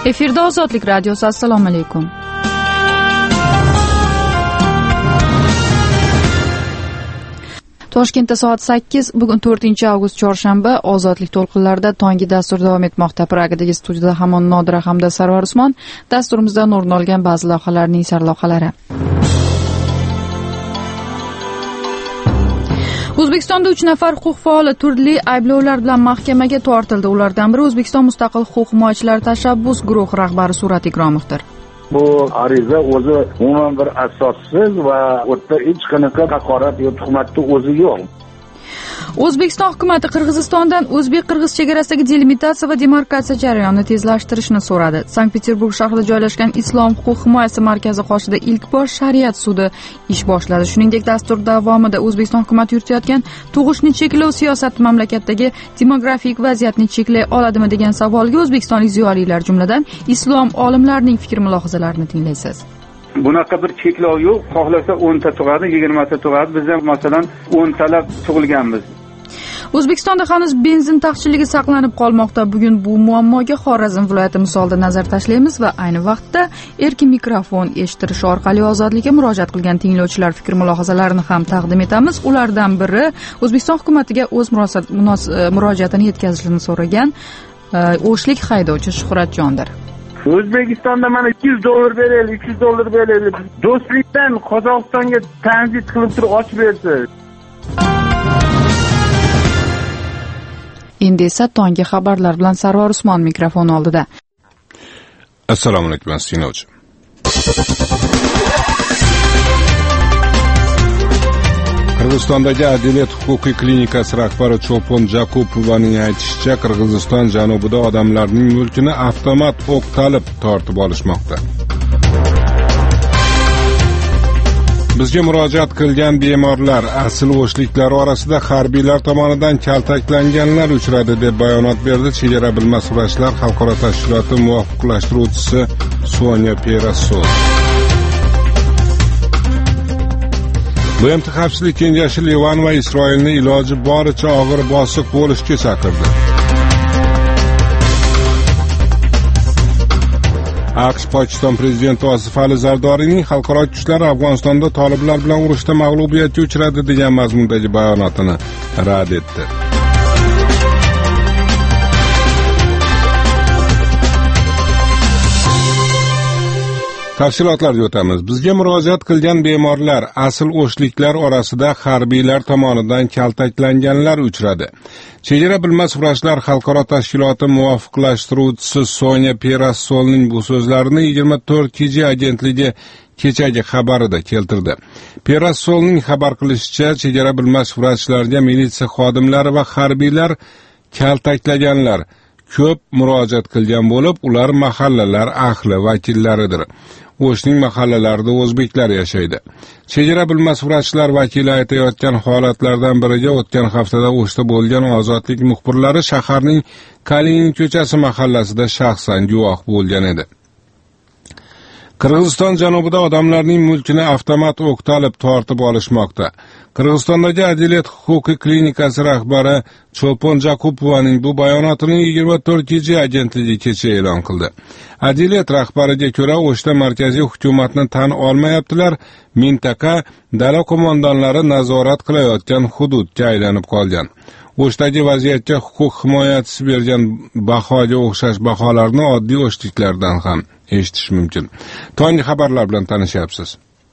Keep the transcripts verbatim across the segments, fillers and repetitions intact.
Efirda Ozodlik radiosi. Assalomu alaykum. Toshkentda soat sakkiz, bugun to'rtinchi avgust chorshanba. Ozodlik to'lqinlarida tonggi dastur davom etmoqda. Pragadagi studiyada hamon Nodira hamda Sarvar Usmon. Dasturimizdan o'rin olgan ba'zi lavhalarning sarlavhalari. O'zbekistonda uch nafar huquq faoli turli ayblovlar bilan mahkamaga tortildi. Ulardan biri O'zbekiston mustaqil huquq himoyachilari tashabbus guruhi rahbari Surat Ikromovdir. Bu ariza o'zi umuman bir asossiz va o'tda hech qanaqa haqorat yoki tuhmatni o'zi yo'q. O'zbekiston hukumati Qirg'izistondan o'zbek-qirg'iz chegarasidagi delimitatsiya va demarkatsiya jarayonini tezlashtirishni so'radi. Sankt-Peterburg shahrida joylashgan Islom huquq himoyasi markazi qoshida ilk bor shariat sudi ish boshladi. Shuningdek, dastur davomida O'zbekiston hukumati yuritayotgan tug'ishni cheklov siyosati mamlakatdagi demografik vaziyatni cheklay oladimi degan savolga o'zbekistonlik ziyolilar, jumladan islom olimlarining fikr-mulohazalarini tinglaysiz. Bunaqa bir cheklov yo'q. Xohlasa o'nta tug'adi, yigirmata tug'adi. Biz ham masalan o'ntalab tug'ilganmiz. O'zbekistonda hanuz benzin taqchilligi saqlanib qolmoqda. Bugun bu muammoga Xorazm viloyati misolida nazar tashlaymiz va ayni vaqtda erkin mikrofon eshittirish orqali ozodlikka murojaat qilgan tinglovchilar fikr-mulohazalarini ham taqdim etamiz. Ulardan biri O'zbekiston hukumatiga o'z murojaatini yetkazishni so'ragan o'shlik haydovchi Shuhratjondir. O'zbekistonda mana ikki yuz dollar beraylik, uch yuz dollar beraylik. Do'stlikdan Qozog'istonga tranzit qilib turib ochib bersa. Endi esa tonggi xabarlar bilan Sarvar Usmon mikrofon oldida. Assalomu alaykum, Sinovchi. Qirg'izistondagi Adilet huquqiy klinikasi rahbari Cho'pon Jakupovaning aytishicha, Qirg'iziston janubida odamlarning mulkini avtomat o'q talib tortib olishmoqda. Bizga murojaat qilgan bemorlar, asl o'shliklar orasida harbiylar tomonidan kaltaklanganlar uchradi deb bayonot berdi Chegara bilmas vrachlar xalqaro tashkiloti muvofiqlashtiruvchisi Sonya Perasso. B M T Xavfsizlik kengashi Livan va Isroilni iloji boricha og'ir bosiq bo'lishga chaqirdi. AQSh Pokiston prezidenti Osif Ali Zardorining xalqaro kuchlar Afg'onistonda toliblar bilan urushda mag'lubiyatga uchradi degan mazmundagi bayonotini rad etdi. Tafsilotlarga o'tamiz. Bizga murojaat qilgan bemorlar, asl o'shliklar orasida harbiylar tomonidan kaltaklanganlar uchradi. Chegara bilmas vrachlar xalqaro tashkiloti muvofiqlashtiruvchisi Sonya Perassolning bu so'zlarini yigirma to'rt K G agentligi kechagi xabarida keltirdi. Perassolning xabar qilishicha, chegara bilmas vrachlarga militsiya xodimlari va harbiylar kaltaklaganlar ko'p murojaat qilgan bo'lib, ular mahallalar ahli vakillaridir. O'shning mahallalarida o'zbeklar yashaydi. Chegara bilmas vrachlar vakili aytayotgan holatlardan biriga o'tgan haftada O'shda bo'lgan ozodlik muxbirlari shaharning Kalinin ko'chasi mahallasida shaxsan guvoh bo'lgan edi. Qirg'iziston janubida odamlarning mulkini avtomat o'q talib tortib olishmoqda. Qirg'izistondagi Adilet huquqiy klinikasi rahbari Cho'pon Jakupovaning bu bayonotini yigirma to'rt K G agentligi kecha e'lon qildi. Adilet rahbariga ko'ra, O'shda markaziy hukumatni tan olmayaptilar, mintaqa dala qo'mondonlari nazorat qilayotgan hududga aylanib qolgan. O'shdagi vaziyatga huquq himoyachisi bergan bahoga o'xshash baholarni oddiy o'shliklardan ham eshitish mumkin. Tonggi xabarlar bilan tanishyapsiz.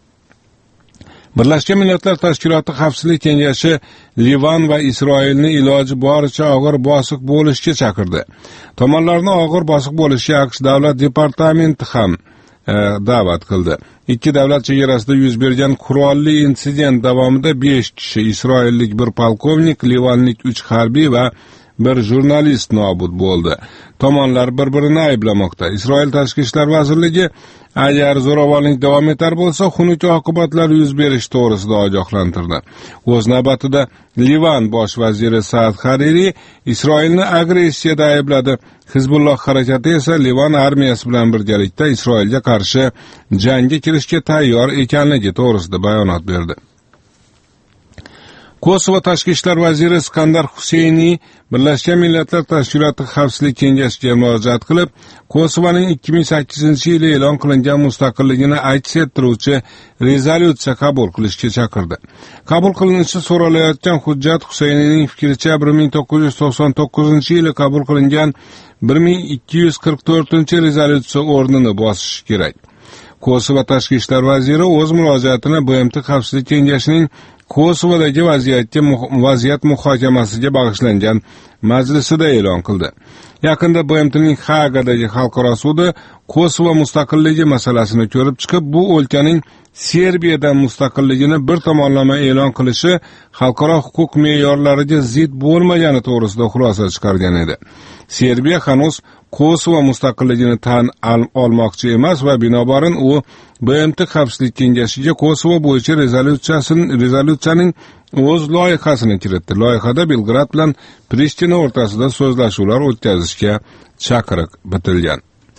Birlashgan Millatlar Tashkiloti Xavfsizlik kengashi Livan va Isroilni iloji boricha og'ir bosiq bo'lishga chaqirdi. Tomonlarni og'ir bosiq bo'lishga AQSh davlat departamenti ham e, da'vat qildi. Ikki davlat chegarasida yuz bergan qurolli insident davomida besh kishi, isroillik bir polkovnik, livanlik uch harbiy va bir jurnalist nobud bo'ldi. Tomonlar bir-birini ayblamoqda. Isroil Tashqi ishlar vazirligi agar zo'ravonlik davom etar bo'lsa, xunuk oqibatlar yuz berishi to'g'risida ogohlantirdi. O'z navbatida Livan bosh vaziri Saad Hariri Isroilni agressiyada aybladi. Hizbulloh harakati esa Livan armiyasi bilan birgalikda Isroilga qarshi jangga kirishga tayyor ekanligi to'g'risida bayonot berdi. Kosovo tashqi ishlar vaziri Iskandar Huseyniy Birlashgan Millatlar Tashkiloti Xavfsizlik kengashiga murojaat qilib, Kosovoning ikki ming sakkizinchi yili e'lon qilingan mustaqilligini aks ettiruvchi rezolyutsiya qabul qilishga chaqirdi. Qabul qilinishi so'ralayotgan hujjat Huseyniyning fikricha bir ming to'qqiz yuz to'qson to'qqizinchi yili qabul qilingan bir ming ikki yuz qirq to'rtinchi rezolyutsiya o'rnini bosishi kerak. Kosovo tashqi ishlar vaziri o'z murojaatini B M T Xavfsizlik kengashining Kosovodagi vaziyatga vaziyat muhokamasiga bag'ishlangan majlisida e'lon qildi. Yaqinda B M T'ning Hagadagi xalqaro sudi Kosovo mustaqilligi masalasini ko'rib chiqib, bu o'lkaning Serbiyadan mustaqilligini bir tomonlama e'lon qilishi xalqaro huquq me'yorlariga zid bo'lmagani to'g'risida xulosa chiqargan edi. Serbiya hanuz Kosovo mustaqilligini tan olmoqchi emas va binobarin u B M T Xavfsizlik kengashiga Kosovo bo'yicha rezolyutsiyasining rezolyutsiyaning o'z loyihasini kiritdi. Loyihada Belgrad bilan Prishtina o'rtasida so'zlashuvlar o'tkazishga chaqiriq bitilgan.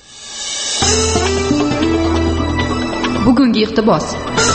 Bugungi iqtibos.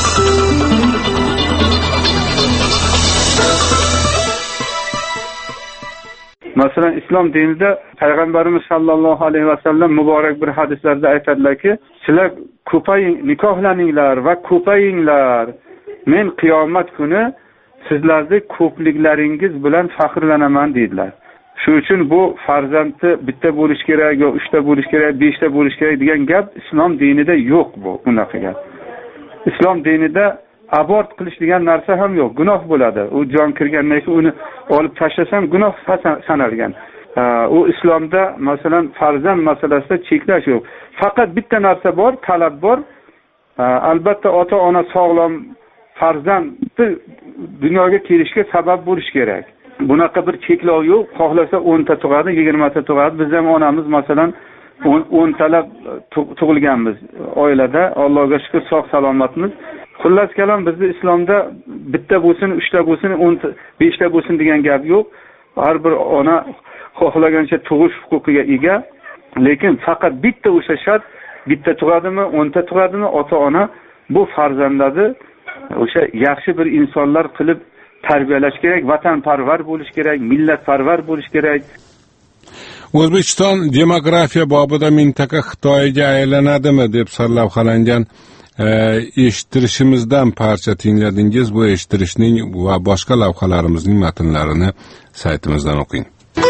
Masalan, islom dinida payg'ambarimiz sallallohu alayhi vasallam muborak bir hadislarda aytadilarki, sizlar ko'paying, nikohlaninglar va ko'payinglar. Men qiyomat kuni sizlarning ko'pliklaringiz bilan faxrlanaman dedilar. Shu uchun bu farzandni bitta bo'lish kerak, yo uchta bo'lish kerak, beshta bo'lish kerak degan gap islom dinida yo'q bu, unaqa gap. Islom dinida abort qilish degan narsa ham yo'q, gunoh bo'ladi. U jon kirgandan keyin uni olib tashlasam gunoh sanalgan. U islomda masalan farzand masalasida cheklash yo'q. Faqat bitta narsa bor, talab bor. Albatta ota-ona sog'lom farzandni dunyoga kelishga sabab bo'lish kerak. Bunaqa bir cheklov yo'q. Xohlasa o'n ta tug'adi, yigirma ta tug'adi. Biz ham onamiz masalan o'n talab tug'ilganmiz oilada. Allohga shukr, sog' salomatmiz. Xullas kalom, bizda islomda bitta bo'lsin, uchta bo'lsin, o'n beshta bo'lsin degan gap yo'q. Har bir ona xohlagancha tug'ish huquqiga ega. Lekin faqat bitta o'sha shart, bitta tug'adimi, o'n ta tug'adimi, ota-ona bu farzandlarni o'sha yaxshi bir insonlar qilib tarbiyalash kerak, vatanparvar bo'lish kerak, millatparvar bo'lish kerak. O'zbekiston demografiya bobida mintaqa Xitoyga aylanadimi deb sarlavhalangan eshittirishimizdan parcha tingladingiz. Bu eshittirishning va boshqa lavhalarimizning matnlarini saytimizdan o'qing.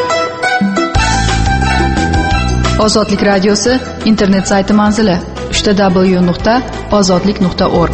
Ozodlik radiosi internet sayti manzili w w w nuqta ozodlik nuqta org.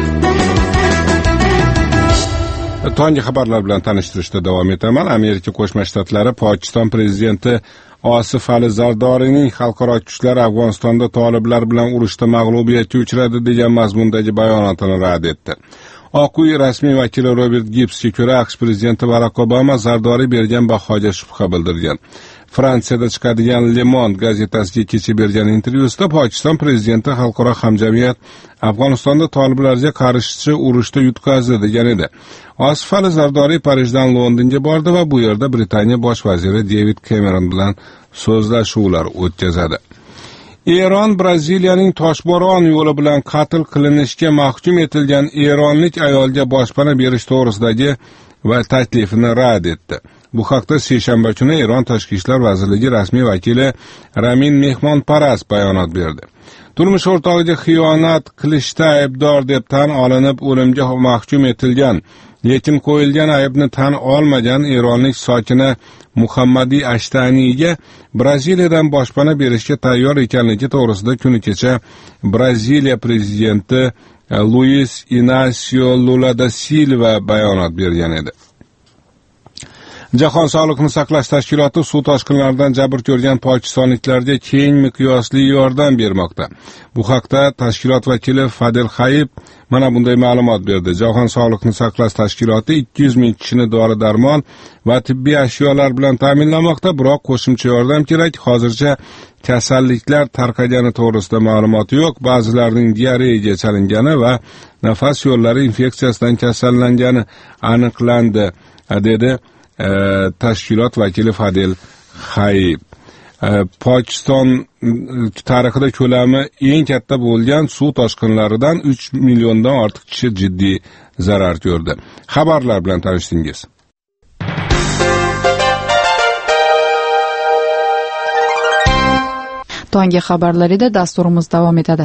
Tonggi xabarlar bilan tanishtirishda davom etaman. Amerika Qo'shma Shtatlari Pokiston prezidenti Osif Ali Zardorining xalqaro kuchlar Afg'onistonda toliblar bilan urushda mag'lubiyatga uchradi degan mazmundagi bayonotini rad etdi. Oq uy rasmiy vakili Robert Gibbsga ko'ra, AQSh prezidenti Barack Obama Zardori bergan bahoga shubha bildirgan. Fransiyada chiqadigan Le Monde gazetasiga kecha bergan intervyusida Pokiston prezidenti xalqaro hamjamiyat Afg'onistonda toliblarga qarshi urushda yutqazdi degan edi. Osif Ali Zardori Parijdan Londonga bordi va bu yerda Britaniya bosh vaziri David Cameron bilan so'zlashuvlar o'tkazadi. Eron Braziliyaning toshbo'ron yo'li bilan qatl qilinishga mahkum etilgan eronlik ayolga boshpana berish to'g'risidagi va taklifini rad etdi. Bu haqda seshanba kuni Eron Tashqi ishlar vazirligi rasmiy vakili Ramin Mehmonparast bayonot berdi. Turmush o'rtog'iga xiyonat qilishda aybdor deb tan olinib o'limga mahkum etilgan, lekin qo'yilgan aybni tan olmagan eronlik sokina Muhammadi Ashtaniyga Braziliyadan boshpana berishga tayyor ekanligi to'g'risida kuni kecha Braziliya prezidenti Luis Inacio Lula da Silva bayonot bergan edi. Jahon sog'liqni saqlash tashkiloti suv toshqinlaridan jabr ko'rgan pokistonliklarga keng miqyosli yordam bermoqda. Bu haqda tashkilot vakili Fadel Hayib mana bunday ma'lumot berdi. Jahon sog'liqni saqlash tashkiloti ikki yuz ming kishini dori-darmon va tibbiy ashyolar bilan ta'minlamoqda, biroq qo'shimcha yordam kerak. Hozircha kasalliklar tarqagani to'g'risida ma'lumot yo'q. Ba'zilarning diareyaga chalingani va nafas yo'llari infeksiyasidan kasallangani aniqlandi, dedi tashkilot vakili Fadel Hayib. Pokiston tarixida ko'lami eng katta bo'lgan suv toshqinlaridan uch milliondan ortiq kishi jiddiy zarar ko'rdi. Xabarlar bilan tanishdingiz. Tonggi xabarlarida dasturimiz davom etadi.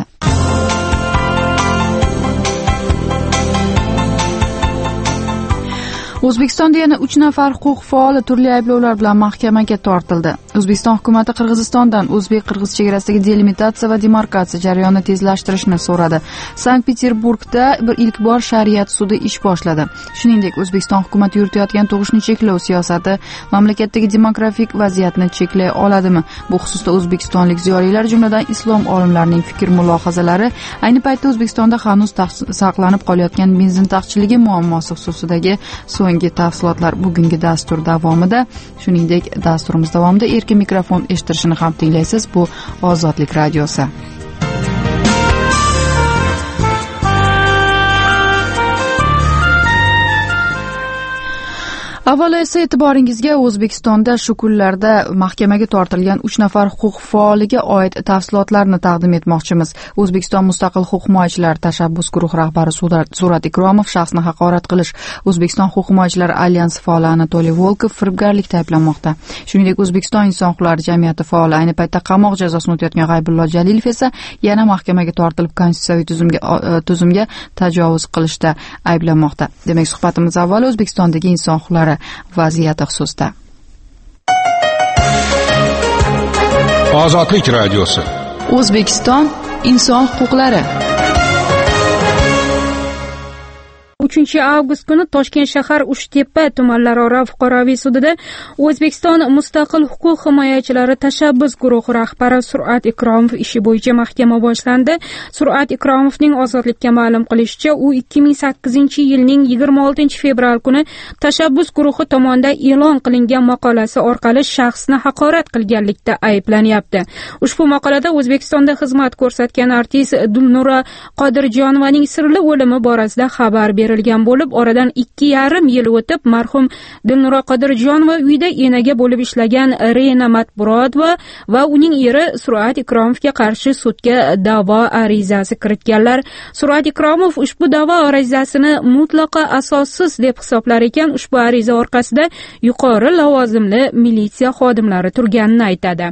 O'zbekistonda yana uch nafar huquq faoli turli ayblovlar bilan mahkamaga tortildi. O'zbekiston hukumatı Qirg'izistondan o'zbek-qirg'iz chegarasidagi delimitatsiya va demarkatsiya jarayonini tezlashtirishni so'radi. Sankt-Peterburgda bir ilk bor shariat sudi ish boshladi. Shuningdek, O'zbekiston hukumati yuritayotgan tug'ishni cheklov siyosati mamlakatdagi demografik vaziyatni cheklay oladimi? Bu xususda o'zbekistonlik ziyolilar, jumladan islom olimlarining fikr-mulohazalari, ayni paytda O'zbekistonda hanuz saqlanib qolayotgan benzin taqchilligi muammosi xususidagi so'nggi tafsilotlar bugungi dastur davomida. Shuningdek, dasturimiz davomida erkin mikrofon eshittirishini ham tinglaysiz. Bu Ozodlik radiosi. Avvalo esa e'tiboringizga O'zbekistonda shu kunlarda mahkamaga tortilgan uch nafar huquq faoliga oid tafsilotlarni taqdim etmoqchimiz. O'zbekiston Mustaqil huquq himoyachilari tashabbus guruhi rahbari Surat Ikromov shaxsni haqorat qilish, O'zbekiston huquq himoyachilari alyansi faoli Anatoliy Volkov firibgarlikda ayblanmoqda. Shuningdek, O'zbekiston inson huquqlari jamiyati faoli, ayni paytda qamoq jazosini o'tayotgan G'aybullo Jalilov esa yana mahkamaga tortilib konstitutsiyaviy tuzumga tuzumga tajovuz qilishda ayblanmoqda. Demak, suhbatimiz avvalo O'zbekistondagi inson huquqlari vaziyati xususida. Ozodlik radiosi. O'zbekiston inson huquqlari. uchinchi avgust kuni Toshkent shahar Uchtepa tumanlararo fuqaroviy sudida O'zbekiston Mustaqil huquq himoyachilari tashabbus guruhi rahbari Surat Ikromov ishi bo'yicha mahkama boshlandi. Surat Ikromovning ozodlikka ma'lum qilishicha, u ikki ming sakkizinchi yilning yigirma oltinchi fevral kuni tashabbus guruhi tomonidan e'lon qilingan maqolasi orqali shaxsni haqorat qilganlikda ayblanyapti. Ushbu maqolada O'zbekistonda xizmat ko'rsatgan artist Dilnura Qodirjonovaning sirli o'limi borasida xabar berilgan bo'lib, oradan ikki yarim yil o'tib marhum Dilnura Qodirjonova uyida enaga bo'lib ishlagan Reyna Matburodova va uning eri Surat Ikromovga qarshi sudga da'vo arizasi kiritganlar. Surat Ikromov ushbu da'vo arizasini mutlaqo asossiz deb hisoblar ekan. Ushbu ariza orqasida yuqori lavozimli militsiya xodimlari turganini aytadi.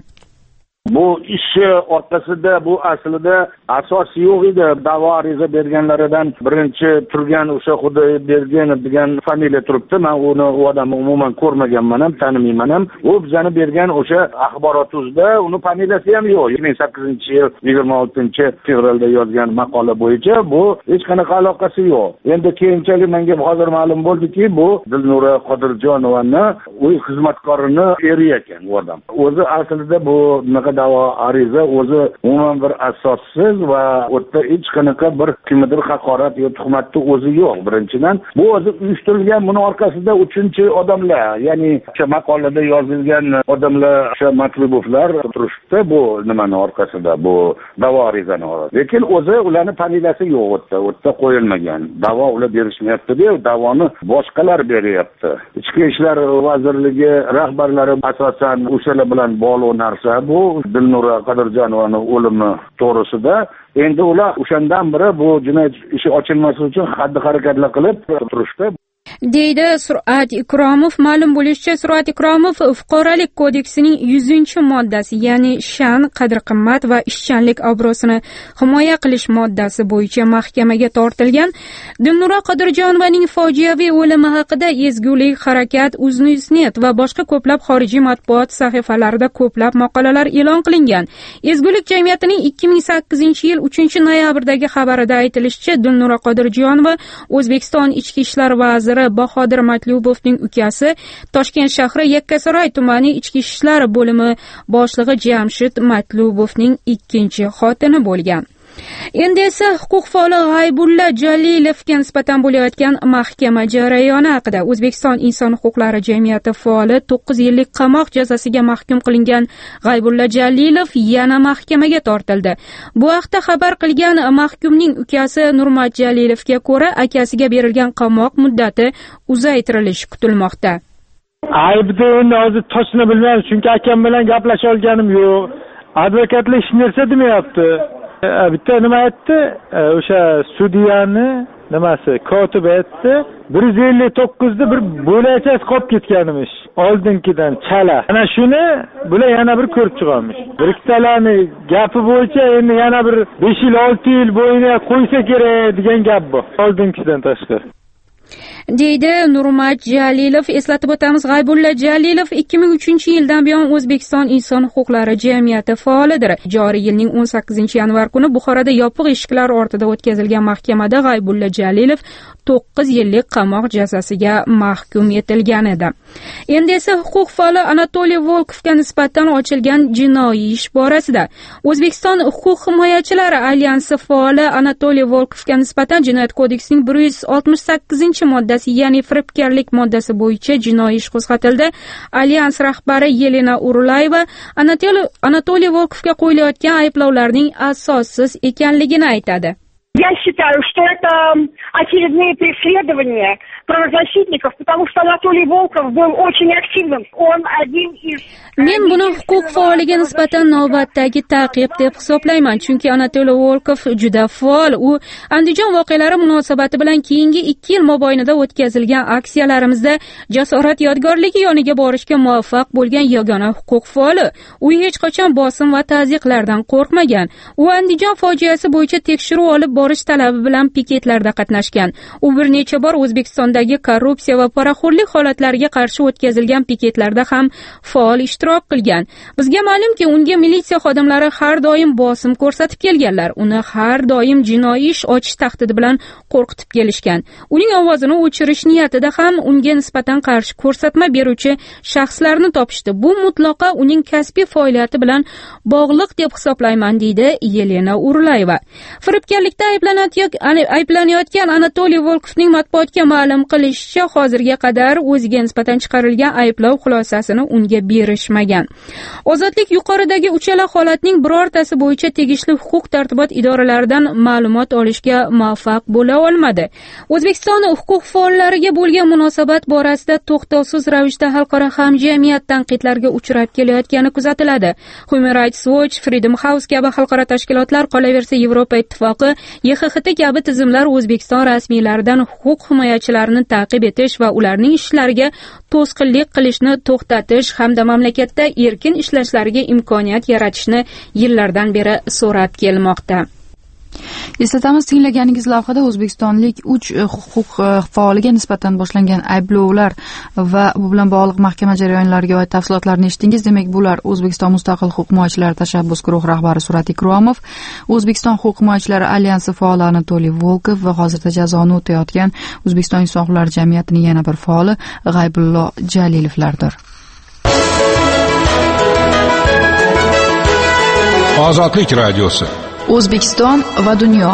Bu ishi orqasida bu aslida asos yo'q edi. Da'vo ariza berganlaridan birinchi turgan o'sha Xudoybergen degan familiya turibdi. Men uni u odamni umuman ko'rmaganman ham, tanimayman ham. U bizani bergan o'sha axborotuzda uni familiyasi ham yo'q. ikki ming sakkizinchi yil yigirma oltinchi fevralda yozgan maqola bo'yicha bu hech qanaqa aloqasi yo'q. Endi keyinchalik menga hozir ma'lum bo'ldiki, bu Dilnura Qodirjonovani uy xizmatkorini eri ekan u odam. O'zi aslida bu da'vo ariza o'zi umuman bir asossiz va o'tda hech qanaqa bir kimnidir haqorat yoki tuhmatni o'zi yo'q. Birinchidan bu o'zi uyushtirilgan, buni orqasida uchinchi odamlar, ya'ni o'sha maqolada yozilgan odamlar, o'sha matlubovlar turishdi bu nimani orqasida, bu da'vo arizani. Lekin o'zi ularning familiyasi yo'q o'tda, o'tda qo'yilmagan. Da'vo ular berishmayapti-da, da'voni boshqalar beryapti. Ichki ishlar vazirligi rahbarlari asosan o'shalar bilan bog'liq narsa bu. Dilnura Qodirjonovani o'limi to'g'risida endi ular o'shandan beri bu jinoyat ishi ochilmasligi uchun xatti-harakatlar qilib turishdi. deydi Surat Ikromov. Ma'lum bo'lishicha, Surat Ikromov fuqarolik kodeksining yuzinchi moddasi, ya'ni sha'an, qadr-qimmat va ishchanlik obro'sini himoya qilish moddasi bo'yicha mahkamaga tortilgan. Dilnura Qodirjonovaning fojiaviy o'limi haqida Ezgulik harakat, Uznewsnet va boshqa ko'plab xorijiy matbuot sahifalarida ko'plab maqolalar e'lon qilingan. Ezgulik jamiyatining ikki ming sakkizinchi yil uchinchi noyabrdagi xabarida aytilishicha, Dilnura Qodirjonova O'zbekiston ichki ishlar vaziri Bahodir Matlubovning ukasi, Toshkent shahri Yakkasaroy tumani ichki ishlar bo'limi boshlig'i Jamshid Matlubovning ikkinchi xotini bo'lgan. Endi esa huquq faoli G'aybulla Jalilovga nisbatan bo'layotgan mahkama jarayoni haqida. O'zbekiston inson huquqlari jamiyati faoli to'qqiz yillik qamoq jazosiga mahkum qilingan G'aybulla Jalilov yana mahkamaga tortildi. Bu haqda xabar qilgan mahkumning ukasi Nurmat Jalilovga ko'ra, akasiga berilgan qamoq muddati uzaytirilishi kutilmoqda. Aybni endi hozir to'sini bilmayman, chunki akam bilan gaplasha olganim yo'q. Advokatlar ish narsa demayapti. Bitta nima aytdi? O'sha sudyani nimasi? Kotib aytdi, bir yuz ellik to'qqizda bir bo'lachasi qolib ketganimish. Oldingidan chala. Ana shuni bular yana bir ko'rib chiqamish. Bir ikkitalarni gapi bo'yicha endi yana bir besh yil olti yil bo'yina qo'ysa kerak degan gap bu. Oldingidan tashqari. deydi Nurmat Jalilov. Eslatib o'tamiz, G'aybulla Jalilov ikki ming uchinchi yildan buyon O'zbekiston inson huquqlari jamiyati faolidir. Joriy yilning o'n sakkizinchi yanvar kuni Buxoroda yopiq eshiklar ortida o'tkazilgan mahkamada G'aybulla Jalilov to'qqiz yillik qamoq jazosiga mahkum etilgan edi. Endi esa huquq faoli Anatoliy Volkovga nisbatan ochilgan jinoiy ish borasida O'zbekiston huquq himoyachilari alyansi faoli Anatoliy Volkovga nisbatan Jinoyat kodeksining bir yuz oltmish sakkizinchi moddasi, ya'ni firibgarlik moddasi bo'yicha jinoiy ish qo'zg'atildi. Alyans rahbari Yelena Urulayeva Anatoliy Volkovga qo'yilayotgan ayblovlarning asossiz ekanligini aytadi. Я считаю, что это очередные преследования правозащитников, потому что Анатолий Волков был очень активным. Он один из... Men buni huquq faoliga nisbatan navbatdagi ta'qib deb hisoblayman, chunki Anatoliy Volkov juda faol. U Andijon voqealari munosabati bilan keyingi ikki yil mobaynida o'tkazilgan aksiyalarimizda jasorat yodgorligi yoniga borishga muvaffaq bo'lgan yagona huquq faoli. U hech qachon bosim va ta'ziqlardan qo'rqmagan. U Andijon fojiasi bo'yicha tekshiruv olib borish talabi bilan piketlarda qatnashgan. U bir necha bor O'zbekistondagi korrupsiya va poraxo'rlik holatlariga qarshi o'tkazilgan piketlarda ham faol ishtirok qilgan. Bizga ma'lumki, unga militsiya xodimlari har doim bosim ko'rsatib kelganlar. Uni har doim jinoiy ish ochish tahdidi bilan qo'rqitib kelishgan. Uning ovozini o'chirish niyatida ham unga nisbatan qarshi ko'rsatma beruvchi shaxslarni topishdi. Bu mutlaqo uning kasbiy faoliyati bilan bog'liq deb hisoblayman, deydi Yelena Urulayeva. Firibgarlikda ayblanayotgan Anatoliy Volkovning matbuotga ma'lum qilishicha, hozirga qadar o'ziga nisbatan chiqarilgan ayblov xulosasini unga berishmagan. Ozodlik yuqoridagi uchala holatning birortasi bo'yicha tegishli huquq tartibot idoralaridan ma'lumot olishga muvaffaq bo'la olmadi. O'zbekiston huquq faollariga bo'lgan munosabat borasida to'xtovsiz ravishda xalqaro hamjamiyat tanqidlarga uchrab kelayotgani kuzatiladi. Human Rights Watch, Freedom House kabi xalqaro tashkilotlar, qolaversa Yevropa ittifoqi, Y X X T kabi tizimlar O'zbekiston rasmiylaridan huquq himoyachilarini ta'qib etish va ularning ishlariga to'sqinlik qilishni to'xtatish hamda mamlakatda erkin ishlashlariga imkoniyat yaratishni yillardan beri so'rab kelmoqda. Eslatamiz, tinglaganingiz lavhada o'zbekistonlik uch huquq faoliga nisbatan boshlangan ayblovlar va bu bilan bog'liq mahkama jarayonlariga oid tafsilotlarni eshitdingiz. Demak, bular O'zbekiston Mustaqil huquq himoyachilari tashabbus guruhi rahbari Surat Ikromov, O'zbekiston huquq himoyachilari alyansi faoli Anatoliy Volkov va hozirda jazoni o'tayotgan O'zbekiston inson huquqlari jamiyatining yana bir faoli G'aybulla Jalilovlardir. Ozodlik radiosi. O'zbekiston va dunyo.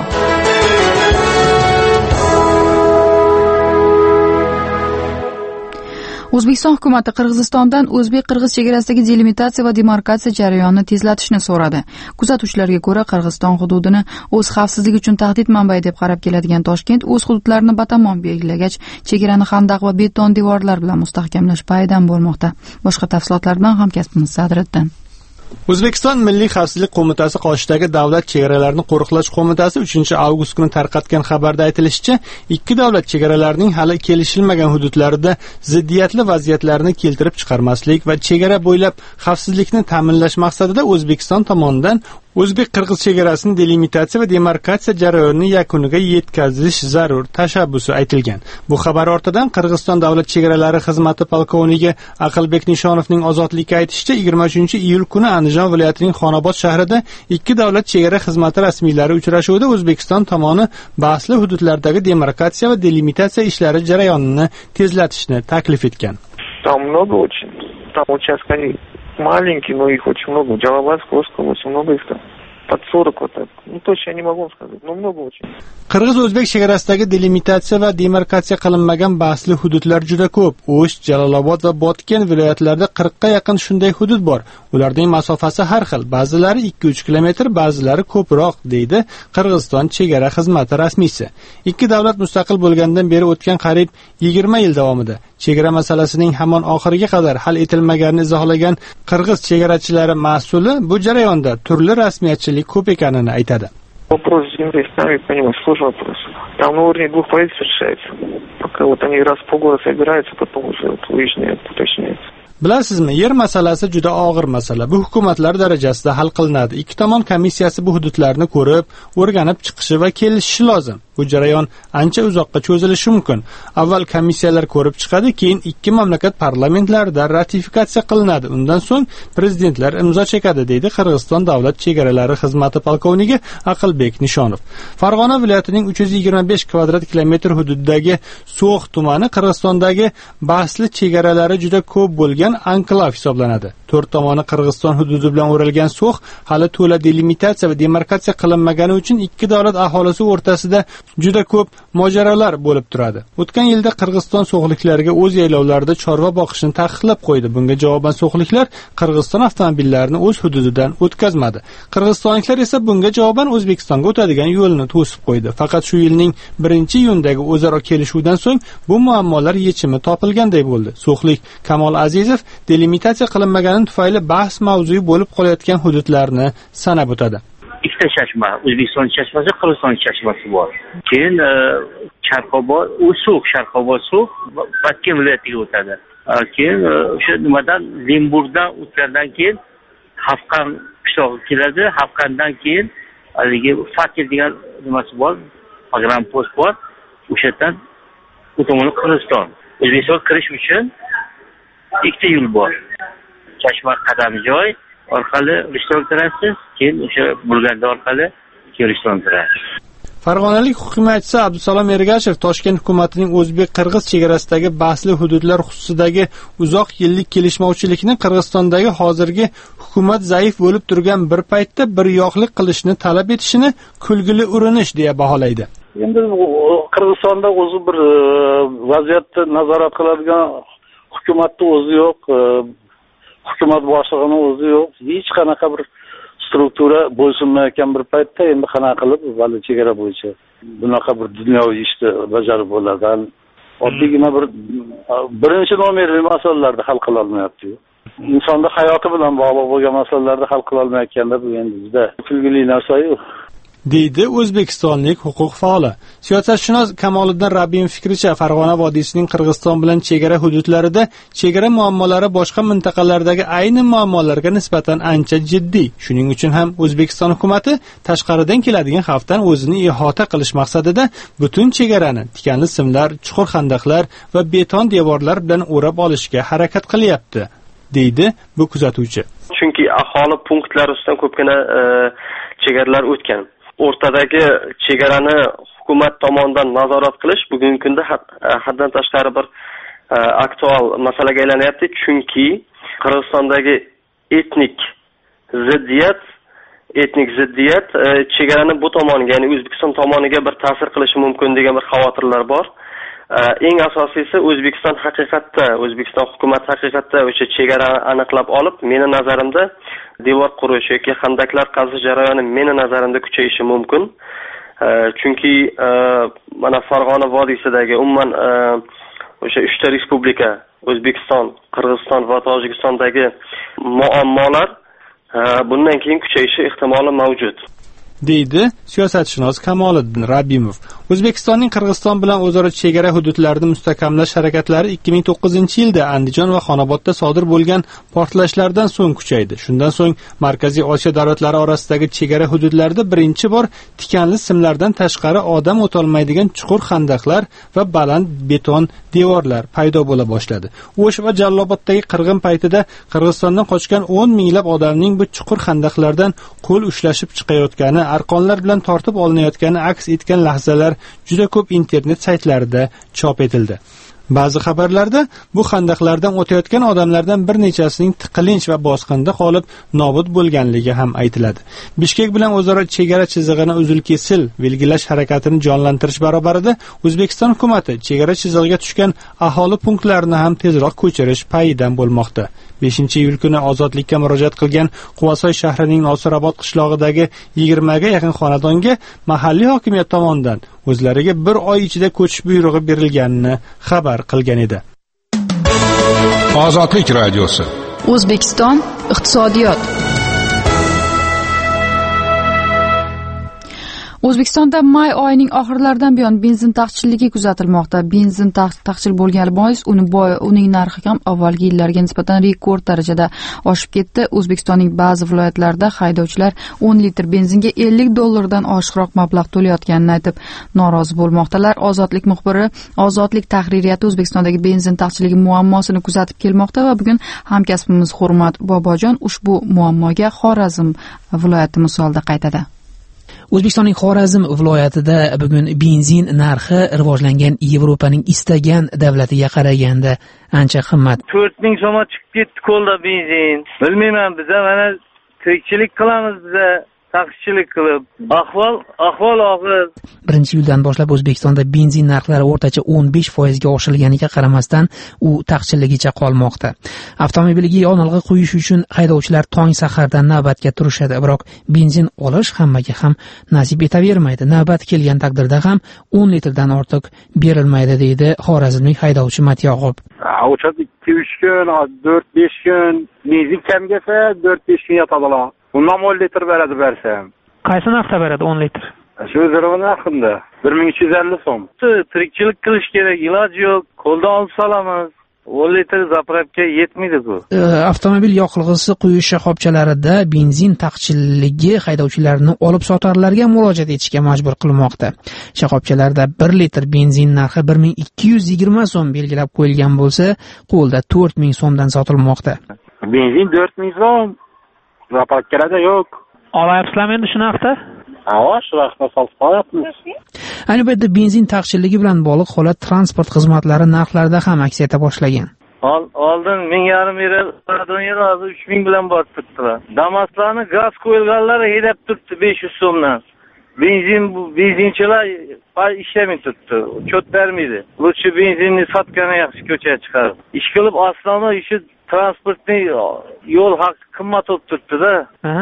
O'zbekiston hukumati Qirg'izistondan o'zbek-qirg'iz chegarasidagi delimitatsiya va demarkatsiya jarayonini tezlatishni so'radi. Kuzatuvchilarga ko'ra, Qirg'iziston hududini o'z xavfsizligi uchun tahdid manbai deb qarab keladigan Toshkent o'z hududlarini batamom belgilagach, chegarani xandaq va beton devorlar bilan mustahkamlash payidan bo'lmoqda. Boshqa tafsilotlar bilan hamkasbimiz Sadriddin. O'zbekiston Milliy xavfsizlik qo'mitasi qoshidagi davlat chegaralarini qo'riqlash qo'mitasi uchinchi avgust kuni tarqatgan xabarda aytilishicha, ikki davlat chegaralarining hali kelishilmagan hududlarida ziddiyatli vaziyatlarni keltirib chiqarmaslik va chegara bo'ylab xavfsizlikni ta'minlash maqsadida O'zbekiston tomonidan o'zbek-qirg'iz chegarasini delimitatsiya va demarkatsiya jarayonini yakuniga yetkazish zarur tashabbusi aytilgan. Bu xabar ortidan Qirg'iziston davlat chegaralari xizmati polkovniki Aqilbek Nishonovning ozodlikka aytishicha, yigirma uchinchi iyul kuni Andijon viloyatining Xonobod shahrida ikki davlat chegara xizmati rasmiylari uchrashuvida O'zbekiston tomoni bahsli hududlardagi demarkatsiya va delimitatsiya ishlari jarayonini tezlatishni taklif etgan. Там много очень. Там участков маленькие, но их очень много. Джалабайск, Курская область, много их там. Под сорок вот так. Ну, точно я не могу сказать, но много очень. Qirg'iz-o'zbek chegarasidagi delimitatsiya va demarkatsiya qilinmagan bahsli hududlar juda ko'p. O'sh, Jalolobod va Botken viloyatlarida qirqqa yaqin shunday hudud bor. Ularning masofasi har xil. Ba'zilari ikki uch kilometr, ba'zilari ko'proq, deydi Qirg'iziston chegara xizmati rasmiysi. Ikki davlat mustaqil bo'lgandan beri o'tgan qariyb yigirma yil davomida chegara masalasining hamon oxiriga qadar hal etilmaganini izohlagan qirg'iz chegarachilari mas'uli bu jarayonda turli rasmiyatchilik ko'p ekanini aytadi. Вопрос с землей, сами понимаете, сложный вопрос. Там на уровне двух правительств решается. Пока вот они раз в полгода собираются, потом уже вот выясняют, уточняются. Bilasizmi, yer masalasi juda og'ir masala. Bu hukumatlar darajasida hal qilinadi. Ikki tomon komissiyasi bu hududlarni ko'rib, o'rganib chiqishi va kelishishi lozim. Bu jarayon ancha uzoqqa cho'zilishi mumkin. Avval komissiyalar ko'rib chiqadi, keyin ikki mamlakat parlamentlarida ratifikatsiya qilinadi. Undan so'ng prezidentlar imzo chekadi, deydi Qirg'iziston davlat chegaralari xizmati polkovniki Aqilbek Nishonov. Farg'ona viloyatining uch yuz yigirma besh kvadrat kilometr hududidagi So'x tumani Qirg'izistondagi bahsli chegaralari juda ko'p bo'lgan anklav hisoblanadi. To'rt tomoni Qirg'iziston hududi bilan o'ralgan So'x hali to'la delimitatsiya va demarkatsiya qilinmagani uchun ikki davlat aholisi o'rtasida juda ko'p mojarolar bo'lib turadi. O'tgan yilda Qirg'iziston so'xliklarga o'z yaylovlarida chorva boqishni taqiqlab qo'ydi. Bunga javoban so'xliklar Qirg'iziston avtomobillarini o'z hududidan o'tkazmadi. Qirg'izistonliklar esa bunga javoban O'zbekistonga o'tadigan yo'lni to'sib qo'ydi. Faqat shu yilning birinchi iyundagi o'zaro kelishuvdan so'ng bu muammolar yechimi topilganday bo'ldi. So'xlik Kamol Azizov delimitatsiya qilinmagani tufayli bahs mavzusi bo'lib qolayotgan hududlarni sanab o'tadi. Ikkita chashma, O'zbekiston chashmasi, Qirg'iziston chashmasi bor. Keyin Sharqobod, u So'x, Sharqobod So'x Batken viloyatiga o'tadi. Keyin o'sha nimadan Limburgdan o'tgandan keyin Xafqan qishlog'i keladi. Xafqandan keyin haligi Fakir degan nimasi bor, program post bor. O'shadan u tomoni Qirg'iziston. O'zbekistonga kirish uchun ikkita yo'l bor. Chashma Qadamjoy orqali Rishton kirasiz, keyin o'sha Bulganda orqali Rishton kirasiz. Farg'onalik hukumatchi Abdusalom Ergashev Toshkent hukumatining o'zbek-qirg'iz chegarasidagi bahsli hududlar xususidagi uzoq yillik kelishmovchilikni Qirg'izistondagi hozirgi hukumat zaif bo'lib turgan bir paytda bir yoqlik qilishni talab etishini kulgili urinish deya baholaydi. Endi Qirg'izistonda o'zi bir vaziyatni nazorat qiladigan hukumatning o'zi yo'q, hukumat boshlig'ining o'zi yo'q, hech qanaqa bir struktura bo'ysunmayotgan bir paytda endi qanaqa qilib vali chegara bo'yicha bunaqa bir dunyoviy ishni bajarib bo'ladi. Oddiygina bir birinchi nomerli masalalarni hal qila olmayapti. Insonni hayoti bilan bog'liq bo'lgan masalalarni hal qila olmayotganda bu endi juda kulgili narsa-yu. deydi o'zbekistonlik huquq faoli. Siyosatshunos Kamoliddin Rabbimov fikricha, Farg'ona vodiysining Qirg'iziston bilan chegara hududlarida chegara muammolari boshqa mintaqalardagi ayni muammolarga nisbatan ancha jiddiy. Shuning uchun ham O'zbekiston hukumatı tashqaridan keladigan xavfdan o'zini ihota qilish maqsadida butun chegarani tikanli simlar, chuqur xandaqlar va beton devorlar bilan o'rab olishga harakat qilyapti, deydi bu kuzatuvchi. Chunki aholi punktlari ustidan ko'pgina e, chegaralar o'tgan. O'rtadagi chegarani hukumat tomonidan nazorat qilish bugungi kunda haddan tashqari bir e, aktual masalaga aylanyapti. Chunki Qirg'izistondagi etnik ziddiyat, etnik ziddiyat e, chegarani bu tomoniga, ya'ni O'zbekiston tomoniga bir ta'sir qilishi mumkin degan bir xavotirlar bor. E, eng asosiysi O'zbekiston haqiqatda, O'zbekiston hukumati haqiqatda o'sha chegarani aniqlab olib, meni nazarimda devor qurish yoki xandaqlar qazish jarayoni meni nazarimda kuchayishi mumkin. E, chunki e, mana Farg'ona vodiysidagi umuman e, o'sha uchta respublika, O'zbekiston, Qirg'iziston va Tojikistondagi muammolar e, bundan keyin kuchayishi ehtimoli mavjud, deydi siyosatshunos Kamoliddin Rabbimov. O'zbekistonning Qirg'iziston bilan o'zaro chegara hududlarini mustahkamlash harakatlari ikki ming to'qqizinchi yilda Andijon va Xonobodda sodir bo'lgan portlashlardan so'ng kuchaydi. Shundan so'ng Markaziy Osiyo davlatlari orasidagi chegara hududlarida birinchi bor tikanli simlardan tashqari odam o'tolmaydigan chuqur xandaqlar va baland beton devorlar paydo bo'la boshladi. O'sh va Jalloboddagi qirg'in paytida Qirg'izistondan qochgan o'n minglab odamning bu chuqur xandaqlardan qo'l ushlashib chiqayotgani, arqonlar bilan tortib olinayotgani aks etgan lahzalar juda ko'p internet saytlarida chop etildi. Ba'zi xabarlarda bu xandaqlardan o'tayotgan odamlardan bir nechasining tiqilinch va bosqinda qolib nobud bo'lganligi ham aytiladi. Bishkek bilan o'zaro chegara chizig'ini uzil-kesil belgilash harakatini jonlantirish barobarida O'zbekiston hukumatı chegara chizig'iga tushgan aholi punktlarini ham tezroq ko'chirish payidan bo'lmoqda. beshinchi iyul kuni ozodlikka murojaat qilgan Quvasoy shahrining Nosirobod qishlog'idagi yigirmaga yaqin xonadonga mahalliy hokimiyat tomonidan o'zlariga bir oy ichida ko'chish buyrug'i berilganini xabar qilgan edi. Ozodlik radiosi. O'zbekiston iqtisodiyot. O'zbekistonda may oyining oxirlaridan buyon benzin taqchilligi kuzatilmoqda. Benzin taqchil bo'lgani bois uni uning narxi ham avvalgi yillarga nisbatan rekord darajada oshib ketdi. O'zbekistonning ba'zi viloyatlarida haydovchilar o'n litr benzinga ellik dollardan oshiqroq mablag' to'layotganini aytib norozi bo'lmoqdalar. Ozodlik muxbiri Ozodlik tahririyati O'zbekistondagi benzin taqchilligi muammosini kuzatib kelmoqda va bugun hamkasbimiz Hurmat Bobojon ushbu muammoga Xorazm viloyati misolida qaytadi. O'zbekistonning Xorazm viloyatida bugun benzin narxi rivojlangan Yevropaning istagan davlatiga qaraganda ancha qimmat. to'rt ming so'mga chiqib ketdi qo'lda benzin. Bilmayman, biz mana tirikchilik qilamiz, biz taqchillik qilib. Ahvol ahvol og'ir. birinchi iyuldan boshlab O'zbekistonda benzin narxlari o'rtacha o'n besh foizga oshirilganiga qaramasdan u taqchilligicha qolmoqda. Avtomobiliga yonilg'i quyish uchun haydovchilar tong sahardan navbatga turishadi, biroq benzin olish hammaga ham nasib etavermaydi. Navbat kelgan taqdirda ham o'n litrdan ortiq berilmaydi, deydi xorazmlik haydovchi Matyoqub. O'sha ikki uch kun, to'rt besh kun benzin kam kelsa, to'rt besh kun yotadilar. Bundan o'n litr beradi bersam. Qaysi narxda beradi o'n litr? Shu o'zaro narxida bir ming uch yuz ellik so'm. Tirikchilik qilish kerak, iloj yo'q. Qo'ldan olib solamiz. o'n litr zapravka yetmaydi bu. Avtomobil yoqilg'isi quyish shoxobchalarida benzin taqchilligi haydovchilarni olib sotarlarga murojaat etishga majbur qilmoqda. Shoxobchalarda bir litr benzin narxi bir ming ikki yuz yigirma so'm belgilab qo'yilgan bo'lsa, qo'lda to'rt ming so'mdan sotilmoqda. Benzin to'rt ming so'm. Zapravkada yo'q. Olayapsizlarmi endi shu narxda? Ha, shu narxda sotib qo'yapmiz. Ayni paytda benzin taqchilligi bilan bog'liq holat transport xizmatlari narxlarida ham aks eta boshlagan. Oldin ming yarim yildan yer hozir uch ming bilan borib turibdilar. Damaslarni gaz qo'yilganlari haydab turibdi besh yuz so'mdan. Benzin bu benzinchilar ishlamay turibdi. Chot bermaydi. Lutchi benzinni sotgani yaxshi ko'chaga chiqarib. Ish qilib aslida ishi transportning yo'l haqi qimmat bo'lib turibdi-da.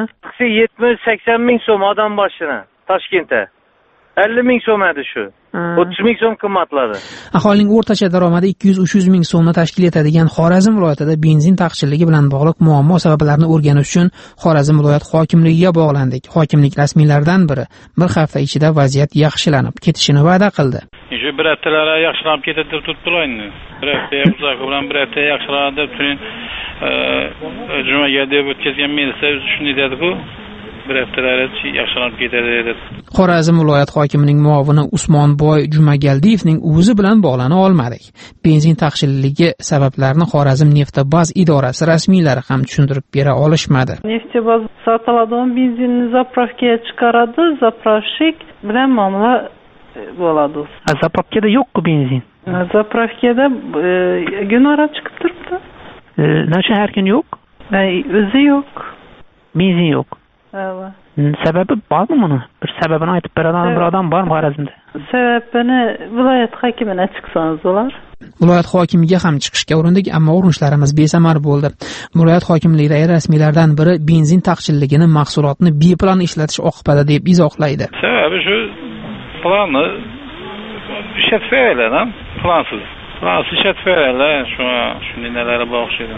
yetmish sakson ming so'm odam boshina Toshkentda. ellik ming so'm edi shu. o'ttiz ming so'm qimmatladi. Aholining o'rtacha daromadi ikki yuz uch yuz ming so'mni tashkil etadigan Xorazm viloyatida benzin taqchilligi bilan bog'liq muammo sabablarini o'rganish uchun Xorazm viloyat hokimligiga bog'landik. Hokimlik rasmiylaridan biri bir hafta ichida vaziyat yaxshilanib ketishini va'da qildi. Shu bir haftalar yaxshilanib ketadi deb turibdilar. Bir hafta uzoq bilan bir hafta yaxshilanadi deb turing. Jumaga deb o'tkazgan mensa shunday dedi-ku. Bir haftalar yaxshilanib ketadi dedi. Xorazm viloyat hokimining muovini Usmonboy Jumagaldiyevning o'zi bilan bog'lana olmadik. Benzin taqchilligi sabablarini Xorazm Neftobaz idorasi rasmiylari ham tushuntirib bera olishmadi. Neftobaz sotiladigan benzinni zapravkaga chiqaradi, zapravshik bilan muomala bo'ladi. Zapravkada yo'q-ku benzin. Zapravkada gunora chiqib turibdi. Nechun har kun yo'q? O'zi yo'q. Benzin yo'q. Evet. Sababi bormi buni? Bir sababini aytib beradigan bir odam bormi Xorazmda? Sababini viloyat hokimine chiqsangiz bo'lar. Viloyat hokimiga ham chiqishga urindik, ammo urinishlarimiz besamar bo'ldi. Viloyat hokimligidagi rasmiylardan biri benzin taqchilligini mahsulotni beplan ishlatish oqibati deb izohlaydi. Sababi shu planni ishlatmaydilar, plansiz. Plansiz ishlatmaydilar, shu shunday narsalar bo'xshaydi.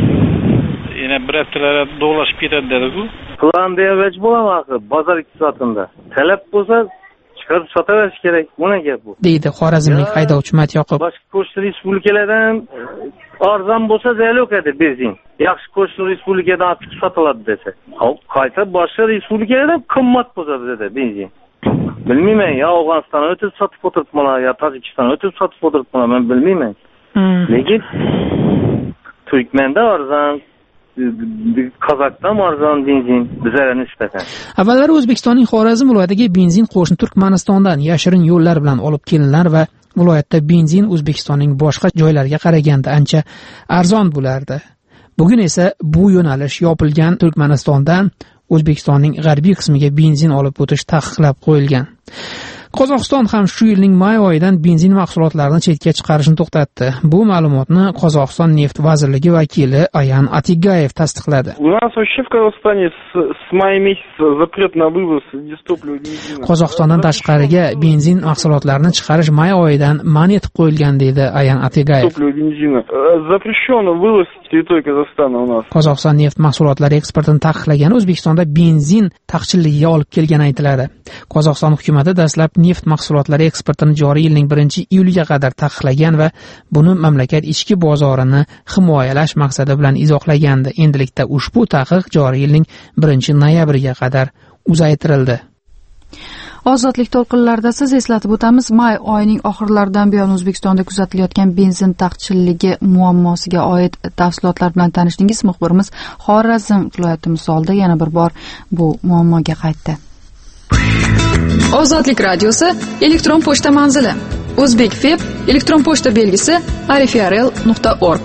Yana bir haftalar do'lashib ketadi dedi-ku. Plan deyavach bo'lamoqda bozor iqtisodida. Talab bo'lsa chiqarib sotaverish kerak. Buna gap bu. Deydi Xorazmlik haydovchi Matyoqub. Boshqa qo'shni respublikalardan arzon bo'lsa zalok edi benzin. Yaxshi qo'shni respublikadan olib sotiladi desa. Hop, qayta boshqa respublikalardan qimmat bo'lsa bizda benzin. Bilmayman, ya Afg'oniston o'tib sotib o'tiribman, ya Tojikiston o'tib sotib o'tiribman, men bilmayman. Lekin Turkmanda arzon, Qozog'iston arzon benzin bizlarga nisbatan. Avvallari O'zbekistonning Xorazm viloyatiga benzin qo'shni Turkmanistondan yashirin yo'llar bilan olib kelinlar va viloyatda benzin O'zbekistonning boshqa joylariga qaraganda ancha arzon bo'lardi. Bugun esa bu yo'nalish yopilgan. Turkmanistondan O'zbekistonning g'arbiy qismiga benzin olib o'tish taqiqlab qo'yilgan. Qozog'iston ham shu yilning may oyidan benzin mahsulotlarini chetga chiqarishni to'xtatdi. Bu ma'lumotni Qozog'iston neft vazirligi vakili Ayan Atigayev tasdiqladi. У нас вообще в Казахстане с, с мая месяца запрет на вывоз дистопливного бензина. Qozog'istondan tashqariga benzin mahsulotlarini chiqarish may oyidan man etib qo'yilgan deydi Ayan Atigayev. Дистопливного бензина. Запрещен вывоз с территории Казахстана у нас. Qozog'iston neft mahsulotlari eksportini taqiqlagan O'zbekistonda benzin taqchilligiga olib kelgani aytiladi. Qozog'iston hukumati dastlab neft mahsulotlari eksportini joriy yilning birinchi iyuliga qadar taqiqlagan va buni mamlakat ichki bozorini himoyalash maqsadi bilan izohlagandi. Endilikda ushbu taqiq joriy yilning birinchi noyabriga qadar uzaytirildi. Ozodlik to'lqinlarida siz eslatib o'tamiz, may oyining oxirlaridan buyon O'zbekistonda kuzatilayotgan benzin taqchilligi muammosiga oid tafsilotlar bilan tanishdingiz. Muxbirimiz Xorazm viloyati misolida yana bir bor bu muammoga qaytdi. Ozodlik radiosi elektron pochta manzili O'zbekfeb elektron pochta belgisi arifiarel nuqta org.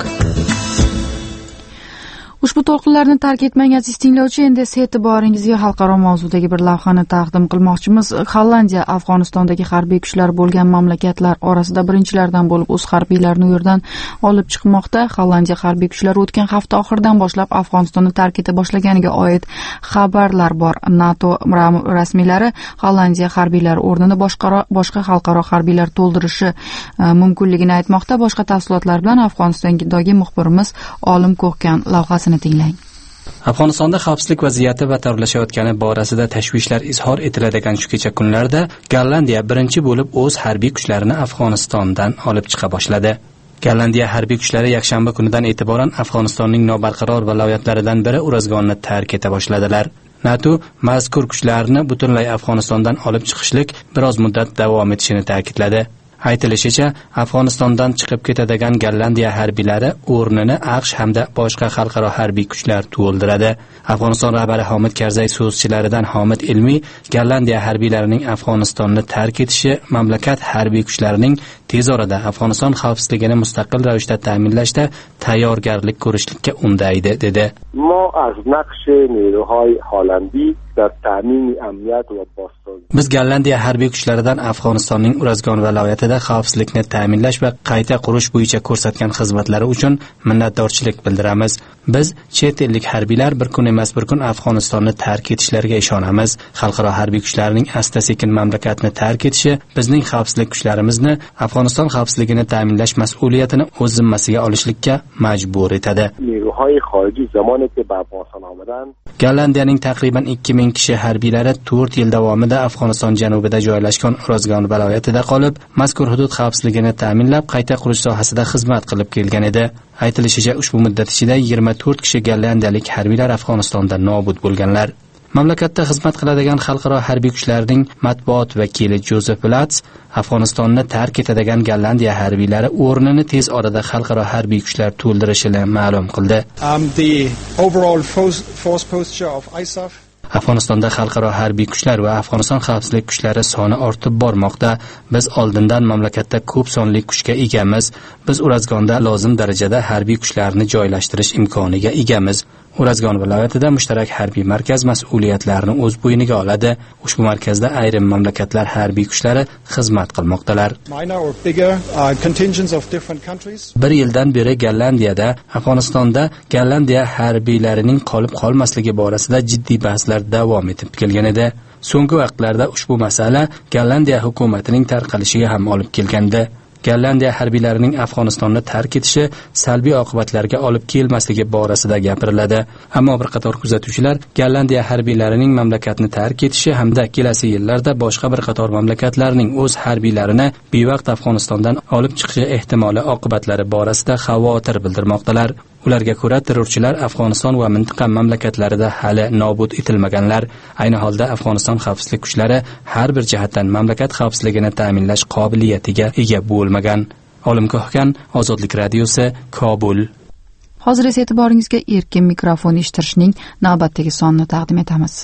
Ushbu to'lqinlarni tark etmang aziz tinglovchi. Endi esa e'tiboringizga xalqaro mavzudagi bir lavhani taqdim qilmoqchimiz. Hollandiya Afg'onistondagi harbiy kuchlar bo'lgan mamlakatlar orasida birinchilardan bo'lib o'z harbiylarini u yerdan olib chiqmoqda. Hollandiya harbiy kuchlari o'tgan hafta oxiridan boshlab Afg'onistonni tark eta boshlaganiga oid xabarlar bor. NATO rasmiylari Hollandiya harbiylari o'rnini boshqa boshqa xalqaro harbiylar to'ldirishi mumkinligini aytmoqda. Boshqa tafsilotlar bilan Afg'onistondagi muxbirimiz Olim Ko'hkan lavhasini tinglang. Afg'onistonda xavfsizlik vaziyati battarlashayotgani borasida tashvishlar izhor etiladigan shu kecha kunlarda Gollandiya birinchi bo'lib o'z harbiy kuchlarini Afg'onistondan olib chiqa boshladi. Gollandiya harbiy kuchlari yakshanba kunidan e'tiboran Afg'onistonning nobarqaror viloyatlaridan biri Urazgonni tark eta boshladilar. NATO mazkur kuchlarni butunlay Afg'onistondan olib chiqishlik biroz muddat davom etishini ta'kidladi. Aytilishicha, Afg'onistondan chiqib ketadigan Gollandiya harbiylari o'rnini AQSh hamda boshqa xalqaro harbiy kuchlar to'ldiradi. Afg'oniston rahbari Hamid Karzay so'zchilaridan Hamid Ilmiy Gollandiya harbiylarining Afg'onistonni tark etishi mamlakat harbiy kuchlarining tez orada Afg'oniston xavfsizligini mustaqil ravishda ta'minlashda tayyorgarlik ko'rishlikka undaydi dedi. ما از نقش نیروهای هلندی در تامین امنیت و بازسازی Biz Gollandiya harbiy kuchlaridan Afg'onistonning Urazgon viloyatida xavfsizlikni ta'minlash va qayta qurish bo'yicha ko'rsatgan xizmatlari uchun minnatdorchilik bildiramiz. Biz chet ellik harbiylar bir kun emas bir kun Afg'onistonni tark etishlariga ishonamiz. Xalqaro harbiy kuchlarning asta-sekin mamlakatni tark etishi bizning xavfsizlik kuchlarimizni Afg'oniston xavfsizligini ta'minlash mas'uliyatini o'z zimmasiga olishlikka majbur etadi. نیروهای خارجی زمانی که به افغانستان آمدن Gollandiyaning taqriban ikki ming kishi harbiylari to'rt yil davomida Afg'oniston janubida joylashgan Urazgon viloyatida qolib, mazkur hudud xavfsizligini ta'minlab, qayta qurish sohasida xizmat qilib kelgan edi. Aytilishicha, ushbu muddat ichida yigirma to'rt kishi gollandiyalik harbiylar Afg'onistonda nobud bo'lganlar. Mamlakatda xizmat qiladigan xalqaro harbiy kuchlarning matbuot vakili Joseph Platz Afg'onistonni tark etadigan Gollandiya harbiylari o'rnini tez orada xalqaro harbiy kuchlar to'ldirishini ma'lum qildi. Um, the overall force, force posture of I S A F Afg'onistonda xalqaro harbiy kuchlar va Afg'oniston xavfsizlik kuchlari soni ortib bormoqda. Biz oldindan mamlakatda ko'p sonli kuchga egamiz. Biz Urazgonda lozim darajada harbiy kuchlarni joylashtirish imkoniga egamiz. Urazgon viloyatida mushtarak harbiy markaz mas'uliyatlarini o'z bo'yniga oladi. Ushbu markazda ayrim mamlakatlar harbiy kuchlari xizmat qilmoqdalar. Bir yildan beri Gollandiyada, Afg'onistonda Gollandiya harbiylarining qolib qolmasligi borasida jiddiy bahslar davom etib kelgan edi. So'nggi vaqtlarda ushbu masala Gollandiya hukumatining tarqalishiga ham olib kelgandi. Gollandiya harbiylarining Afg'onistonni tark etishi salbiy oqibatlarga olib kelmasligi borasida gapiriladi. Ammo bir qator kuzatuvchilar Gollandiya harbiylarining mamlakatni tark etishi hamda kelasi yillarda boshqa bir qator mamlakatlarning o'z harbiylarini bevaqt Afg'onistondan olib chiqishi ehtimoli oqibatlari borasida xavotir bildirmoqdalar. Ularga ko'ra, terrorchilar Afg'oniston va mintaqa mamlakatlarida hali nobud etilmaganlar. Ayni holda Afg'oniston xavfsizlik kuchlari har bir jihatdan mamlakat xavfsizligini ta'minlash qobiliyatiga ega bo'lmagan. Olim Ko'hkan, Ozodlik radiosi, Kobul. Hozir esa e'tiboringizga erkin mikrofon eshittirishning navbatdagi sonini taqdim etamiz.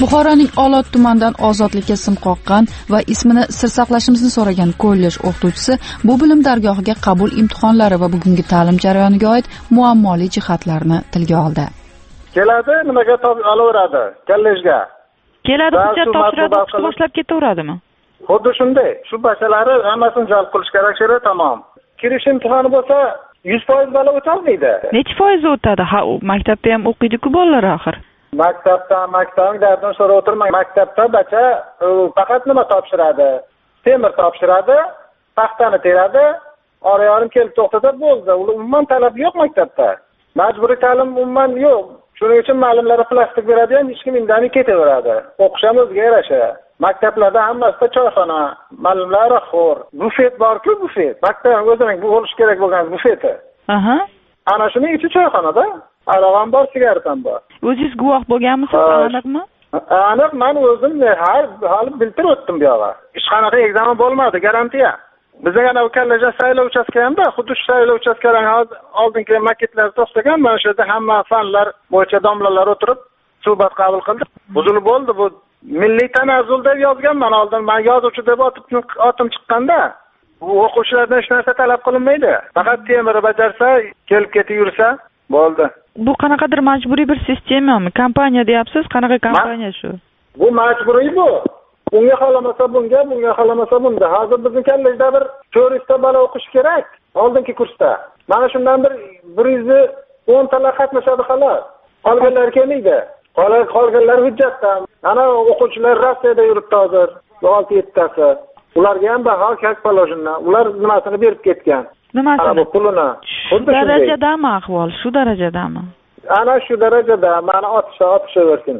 Buxoroning Olot tumanidan ozodlikka sim qoqqan va ismini sir saqlashimizni so'ragan kollej o'qituvchisi bu bilim dargohiga qabul imtihonlari va bugungi ta'lim jarayoniga oid muammoli jihatlarni tilga oldi. Keladi, nimaga olaveradi? Kollejga. Keladi, hujjat topshiradi, o'qishni boshlab ketaveradimi? Xuddi shunday. Shu bashalari hammasini jalb qilish kerak edi, tamom. Kirish imtihoni bo'lsa yuz foiz bola o'tolmaydi. Necha foiz o'tadi? Ha, maktabda ham o'qiydi-ku bolalar axir. Maktabda, maktabning dardini so'rab o'tirmang. Maktabda bacha faqat nima topshiradi? Temir topshiradi, paxtani teradi, ora-yorim kelib to'xtatib bo'ldi. Umuman talab yo'q maktabda. Majburiy ta'lim umuman yo'q. Shuning uchun ma'lumlarga plastik beradi ham hech kim indamay ketaveradi. O'qish ham o'ziga yarasha. Maktablarda hammasida choyxona, ma'lumlar xo'r, bufet bor-ku, bufet. Maktab o'zining bu bo'lish kerak bo'lgan bufeti. Aha. Ana shuning ichi choyxonada. Aroq ham bor, sigaret ham bor. O'zingiz guvoh bo'lganmisiz, aniqmi? Aniq, men o'zim har hali bildirib o'tdim bu yoqqa. Hech qanaqa ekzamen bo'lmadi, garantiya. Bizga ana kollejda saylov uchastkasi ham bor, xuddi shu saylov uchastkasining oldingi maketlar to'xtagan, mana shu yerda hamma fanlar bo'yicha domlalar o'tirib suhbat qabul qildi. Buzilib bo'ldi bu. Milliy tanazzul deb yozganman oldin. Men yozuvchi deb otib otim chiqqanda, bu o'quvchilardan hech narsa talab qilinmaydi. Faqat temir bajarsa, kelib ketib yursa, bo'ldi. Bu qanaqadir majburiy bir sistemami? Kompaniya deyapsiz, qanaqa kompaniya shu? Bu majburiy bu. Bunga xohlamasa bunga, bunga xohlamasa bunda. Hozir bizning kollejda bir to'rt yuz ta bola o'qish kerak. Oldingi kursda. Mana shundan bir bir yuz o'n talar qatnashadi xolos. Qolganlar kelmaydi. Qolgan qolganlar hujjatda. Ana o'quvchilar Rossiyada yuribdi hozir. olti yetti tasi. Ularga ham bahor kak poложенный. Ular nimasini berib ketgan. Nimasini? Ana bu pulini. Xuddi darajadami ahvol? Shu darajadami? Ana shu darajada. Mani otisha otishaversin.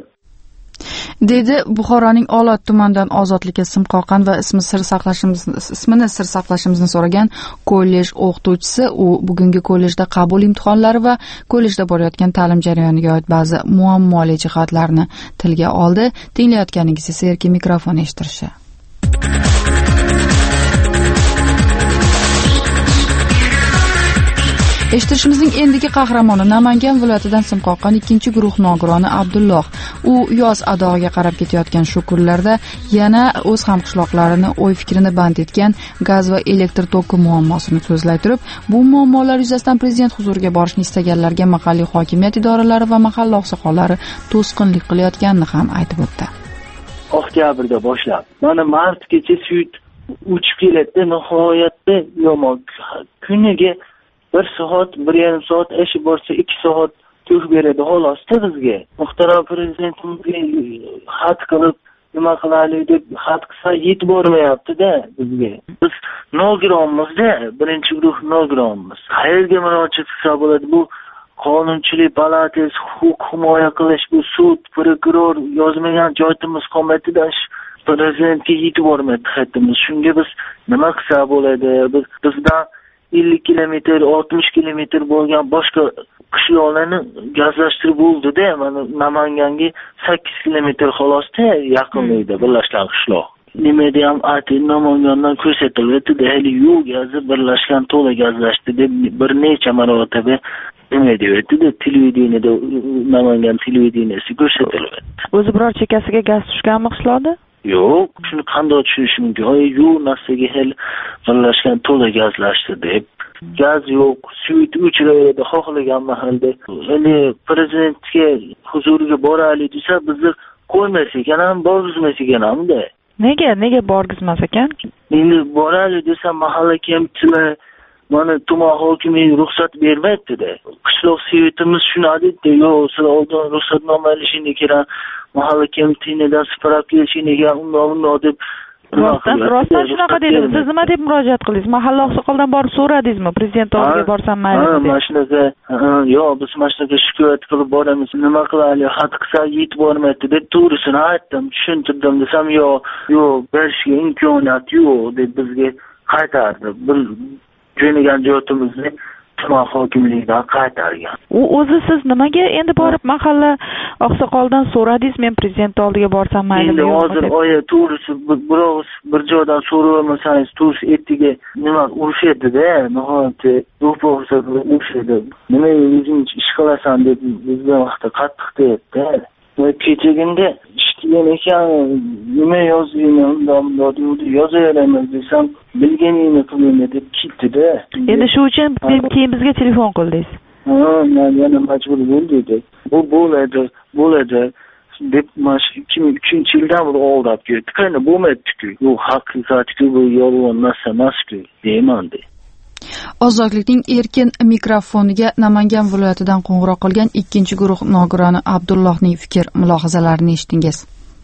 dedi Buxoroning Olot tumanidan ozodlikka sim qoqqan va ismi sir saqlashimizni ismini sir saqlashimizni so'ragan kollej o'qituvchisi. U bugungi kollejda qabul imtihonlari va kollejda borayotgan ta'lim jarayoniga oid ba'zi muammoli jihatlarni tilga oldi. Tinglayotganingiz esa erkin mikrofon eshittirishi. Eshitishimizning endigi qahramoni Namangan viloyatidan sim qoqqan ikkinchi guruh nogironi Abdulloh. U yoz adog'iga qarab ketayotgan shu kunlarda yana o'z hamqishloqlarini o'y fikrini band etgan gaz va elektr toki muammosini so'zlay turib, bu muammolar yuzasidan prezident huzuriga borishni istaganlarga mahalliy hokimiyat idoralari va mahalla oqsoqollari to'sqinlik qilayotganini ham aytib o'tdi. Oktyabrda boshlab, mana martgacha suyut uchib keladi, nihoyatda yomon. Kuniga bir soat, bir yarim soat ishi borsa ikki soat to'k beradi xolosda bizga. Muhtaram prezidentimizga xat qilib, nima qilaylik deb xat qilsa yetib bormayapti-da bizga. Biz nogironmizda, birinchi guruh nogironmiz. Qayerga murojaat qilsa bo'ladi? Bu qonunchilik palatasi, huquq himoya qilish, bu sud, prokuror yozmagan joyimiz qolmaydi-da. Prezidentga yetib bormaydi xatimiz. Shunga biz nima qilsa bo'ladi? Biz bizdan ellik kilometr, oltmish kilometr bo'lgan boshqa qishloqlarni gazlashtirib bo'ldi-da, mana Namanganga sakkiz kilometr xolosda yaqinlikda birlashgan qishloq. Nimada ham aytib Namangandan ko'rsatildi, hali yo'q gazi birlashgan to'la gazlashdi deb bir necha marotaba nima deyapti-da, televideniyada Namangan televideniyasi ko'rsatildi. O'zi biror chekasiga gaz tushganmi qishloqda? Yo'q, shuni qanday tushunish mumkin? Ay, yo'q, narsaga hal birlashgan to'la gazlashdi deb. Gaz yo'q, suyut o'chiraveradi xohlagan mahalda. Endi prezidentga huzuriga boraylik desa, bizni qo'ymas ekan ham, borgizmas ekan hamda. Nega, nega borgizmas ekan? Endi boraylik desa, mahalla kemtilar mana tuman hokimining ruxsat bermaydi-da. Qishloq suyutimiz shuni aytdi, yo'q, sizlar oldin ruxsatnoma olishingni kerak. Mahalla kemtinidan sparab kelishini ekan, undoq deb rostdan rostdan shunaqa dedim. Siz nima deb murojaat qildingiz? Mahalla oqsoqoldan borib so'radingizmi? Prezident oldiga borsam mayli deb. Ha, mana shunaqa, yo'q, biz mana shunaqa shikoyat qilib boramiz. Nima qilaylik? Xat qilsa yetib bormaydi deb to'g'risini aytdim, tushuntirdim desam, yo'q, yo'q, berishga imkoniyat yo'q deb bizga qaytardi. Bir jo'nagan joyimizni tuman hokimligidan qaytargan. U o'zi siz nimaga endi borib mahalla oqsoqoldan so'radingiz, men prezident oldiga borsam mayli deb? Endi hozir oya to'g'risi birov bir joydan so'ramasangiz, to'g'risi ertaga nima urishadi-da, nihoyatda do'ppoqsa urishadi. Nima o'zing ish qilasan deb bizga vaqtda qattiq deyapti. va kechagina ishlayman ekan, nima yozayman, undamda deb yozaveraman desam, bilganingni qilaman deb ketdi-da. Endi shu uchun keyin bizga telefon qildingiz. Ha, men yana majbur bo'ldim. Bu bo'ladi, bo'ladi deb mana shu ikki ming uchinchi yildan beri aldab ketdi. Qani bo'lmaydi-ku. Bu haqiqatku, bu yolg'on narsa emas-ku, deyman de. Ozodlikning erkin mikrofoniga Namangan viloyatidan qo'ng'iroq qilgan ikkinchi guruh nogironi Abdullohning fikr mulohazalarini eshitdingiz.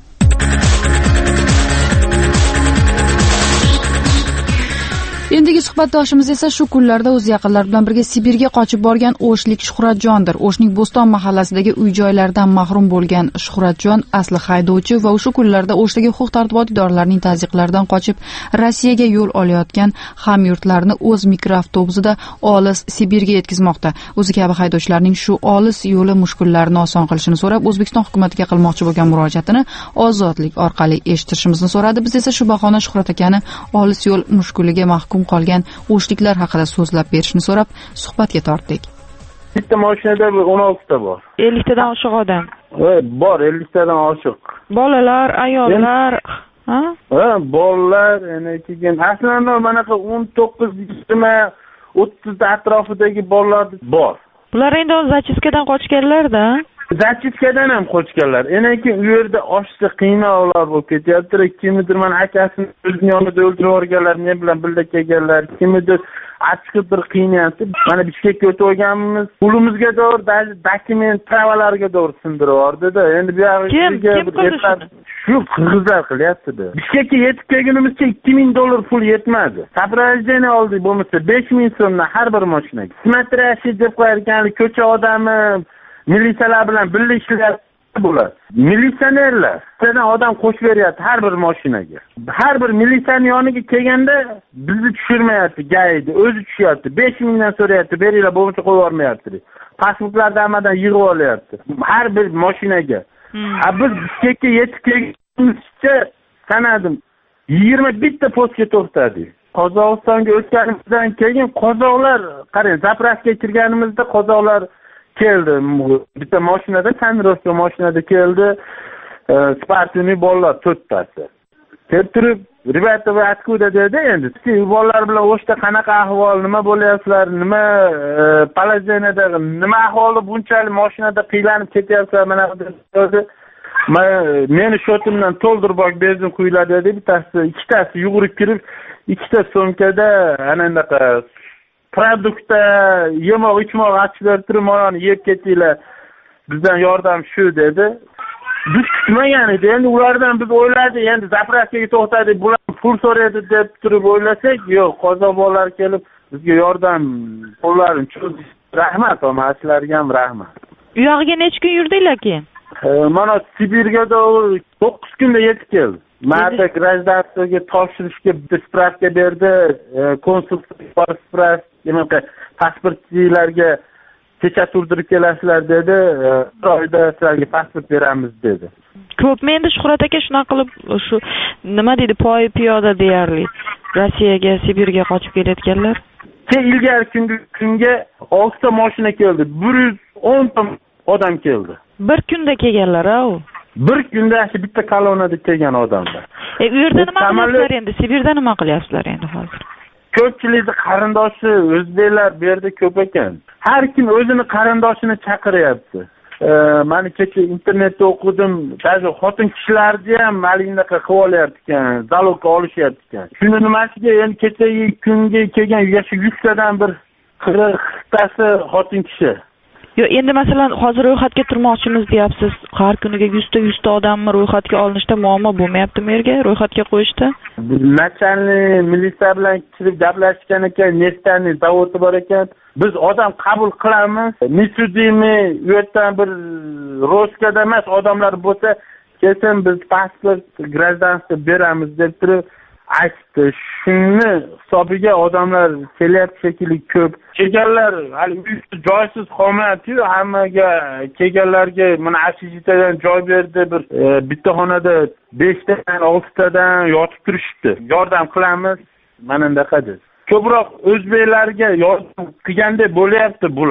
Endigi suhbatdoshimiz esa shu kunlarda o'z yaqinlari bilan birga Sibirga qochib borgan O'shlik Shuhratjondir. O'shning Bo'ston mahallasidagi uy-joylardan mahrum bo'lgan Shuhratjon asli haydovchi va o'sha kunlarda O'shdagi huquq-tartibot idoralarining tazyiqlaridan qochib Rossiyaga yo'l olayotgan hamyurtlarni o'z mikroavtobusida olis Sibirga yetkazmoqda. O'zi kabi haydovchilarning shu olis yo'li mushkullarini oson qilishini so'rab, O'zbekiston hukumatiga qilmoqchi bo'lgan murojaatini Ozodlik orqali eshittirishimizni so'radi. Biz esa shu bahona Shuhrat akani olis yo'l mushkuliga mahkum qolgan o'shliklar haqida so'zlab berishni so'rab suhbatga tortdik. Bitta mashinada o'n olti ta bor. ellik tadan oshiq odam. Ha, bor, ellik tadan oshiq. Bolalar, ayollar, ha? Ha, bolalar, yana keyin aslida mana bu o'n to'qqiz, yigirma, o'ttiz atrofidagi bolalar bor. Bular endi zachiskadan qochganlar-da. Zachiskadan ham qochganlar. Endi keyin u yerda oshsa qiynoqlar bo'lib ketyapti. Kimdir mana akasini o'zining yonida o'ldirib yuborganlar, men bilan birga kelganlar. Kimdir achchiq bir qiynayapti. Mana Bishkekka o'tib olganmiz. Qo'limizga doğru dokument travalarga doğru sindirib yubordi-da. Endi bu yerga shu qirg'izlar qilyapti-da. Bishkekka yetib kelgunimizcha ikki ming dollar pul yetmadi. Сопровождение oldik bo'lmasa besh ming so'mdan har bir mashinaga. Смотрящий deb qo'yarkan ko'cha odami militsiyalar bilan birga ishlayapti bular. Militsionerlar sizdan odam qo'shib beryapti har bir mashinaga. Har bir militsiyaning yoniga kelganda bizni tushirmayapti, gaydi, o'zi tushyapti. besh mingdan so'rayapti, beringlar bo'lmasa qo'yib yubormayapti. Pasportlarni hammadan yig'ib olyapti. Har bir mashinaga. Ha biz Bishkekka yetib kelgunimizcha sanadim yigirma bitta postga to'xtadik. Qozog'istonga o'tganimizdan keyin qozoqlar, qarang, zapravkaga kirganimizda qozoqlar keldi. Bitta mashinada, Tanirovka mashinada keldi. Spartini bolalar to'rttasi. Kelib turib, "Ribata va откуда" dedi endi. Bolalar bilan o'shda qanaqa ahvol, nima bo'lyapsizlar, nima положениеda, nima ahvolda bunchalik mashinada qiylanib ketyapsizlar, mana dedi. Meni shotimdan to'ldirib bak benzin quyiladi dedi. Bittasi, ikkitasi yugurib kirib, ikkita so'mkada ana unaqa produktda yemoq ichmoq achchilar turib moyoni yeb ketinglar, bizdan yordam shu dedi. Biz kutmagan edi. Endi ulardan biz o'yladik, endi zapravkaga to'xtadik, bular pul so'raydi deb turib o'ylasak, yo'q, qozoq bolalar kelib bizga yordam qo'llarini cho'zdi. Rahmat, omachilarga ham rahmat. U yoqqa necha kun yurdinglar keyin? Mana Sibirga to'qqiz kunda yetib keldi. Ma'da grajdanstvoga topshirishga spravka berdi, konsullik spravka, pasportchilarga kecha turdirib kelasizlar dedi, bir oyda sizlarga pasport beramiz dedi. Ko'pmi endi Shuhrat aka shunaqa qilib shu nima deydi, poy piyoda deyarli Rossiyaga, Sibirga qochib kelayotganlar? Ke ilgari kunga kunga olti ta mashina keldi, bir yuz o'n ta odam keldi. Bir kunda kelganlar-a u. Bir kunda shu bitta kolonnada kelgan odamlar. E u yerda nima qilyapsizlar endi? Sibirda nima qilyapsizlar endi hozir? Ko'pchilikning qarindoshi o'zbeklar bu yerda ko'p ekan. Har kim o'zini qarindoshini chaqiryapti. Mana kecha internetda o'qidim, ba'zi xotin kishilarni ham malinaqa qilib olyapti ekan, zalogga olishyapti ekan. Shuni nimasiga endi kechagi kunga kelgan yuz tadan bir qirqtasi xotin kishi. Yo, endi masalan hozir ro'yxatga turmoqchimiz deyapsiz. Har kuniga yuz ta yuz ta odamni ro'yxatga olinishda muammo bo'lmayaptimi yerga, ro'yxatga qo'yishda? Nachalnik militsiya bilan kirib gaplashgan ekan, neftani zavodi bor ekan. Biz odam qabul qilamiz. Mitsudimi u yerdan bir roskada emas odamlar bo'lsa, kelsin biz pasport, grajdanstvo beramiz deb turib aytdi. Shuni hisobiga odamlar kelyapti shekilli ko'p. Kelganlar hali joysiz qolmayapti. Hammaga kelganlarga mana ashijitadan joy berdi. Bir e, bitta xonada besh tadan olti tadan yotib turishdi. Yordam qilamiz. Mana bunaqadir. Ko'proq o'zbeklarga yordam qilganda bo'lyapti bular.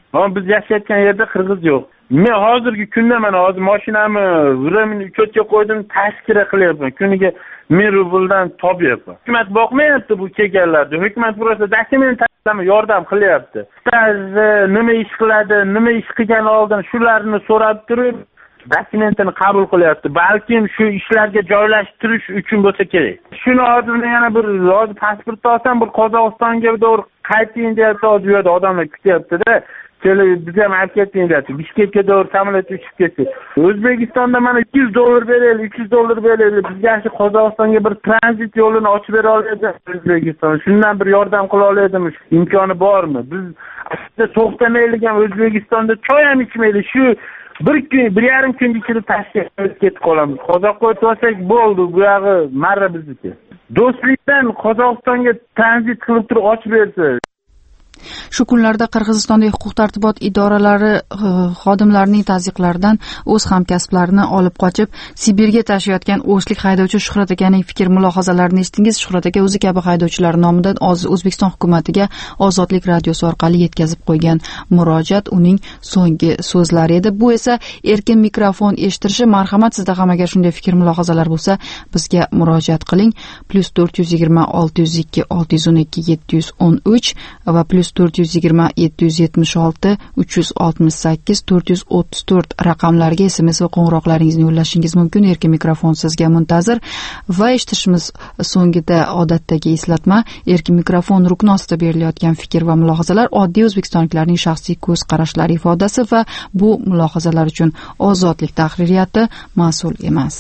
Ama biz yashayotgan yerda qirg'iz yo'q. Men hozirgi kunda mana hozir mashinamni vremini ko'chaga qo'ydim, tashkira qilyapman. Kuniga ming rubldan topyapman. Hukumat boqmayapti bu kelganlarni. Hukumat burası dokument taqsimlama yordam qilyapti. Staj nima ish qiladi, nima ish qilgan oldin shularni so'rab turib, dokumentini qabul qilyapti. Balkim shu ishlarga joylashtirish uchun bo'lsa kerak. Shuni hozir yana bir hozir pasport olsam, bir Qozog'istonga doğru qayting deyapti, hozir bu yerda odamlar kutyapti-da. Kelib biz ham olib keting deyapti. Bishkekka doğru samolyot uchib ketdi. O'zbekistonda mana ikki yuz dollar beraylik, uch yuz dollar beraylik. Bizga shu Qozog'istonga bir tranzit yo'lini ochib bera oladi O'zbekiston. Shundan bir yordam qila oladimi? Imkoni bormi? Biz aslida to'xtamaylik ham O'zbekistonda choy ham ichmaylik. Shu bir kun, bir yarim kun ichida Toshkentga ketib qolamiz. Qozoqqa o'tib olsak bo'ldi, bu yog'i marra bizniki. Do'stlikdan Qozog'istonga tranzit qilib turib ochib bersa. Shu kunlarda Qirg'izistondagi huquq-tartibot idoralari xodimlarining tazyiqlaridan o'z hamkasblarini olib qochib, Sibirga tashiyotgan o'shlik haydovchi Shuhrat akaning fikr-mulohazalarini eshitdingiz. Shuhrat aka o'zi kabi haydovchilar nomidan O'zbekiston hukumatiga Ozodlik radiosi orqali yetkazib qo'ygan murojaat uning so'nggi so'zlari edi. Bu esa erkin mikrofon eshittirishi. Marhamat, sizda ham agar shunday fikr-mulohazalar bo'lsa, bizga murojaat qiling. plus to'rt yuz yigirma olti yuz ikki olti yuz o'n ikki yetti yuz o'n uch va plus to'rt yuz yigirma yetti yuz yetmish olti uch yuz oltmish sakkiz to'rt yuz o'ttiz to'rt raqamlariga S M S va qo'ng'iroqlaringizni yo'llashingiz mumkin. Erkin mikrofon sizga muntazir. Va eshitishimiz so'ngida odatdagi eslatma, erkin mikrofon rukni ostida berilayotgan fikr va mulohazalar oddiy o'zbekistonliklarning shaxsiy ko'z qarashlari ifodasi va bu mulohazalar uchun Ozodlik tahririyati mas'ul emas.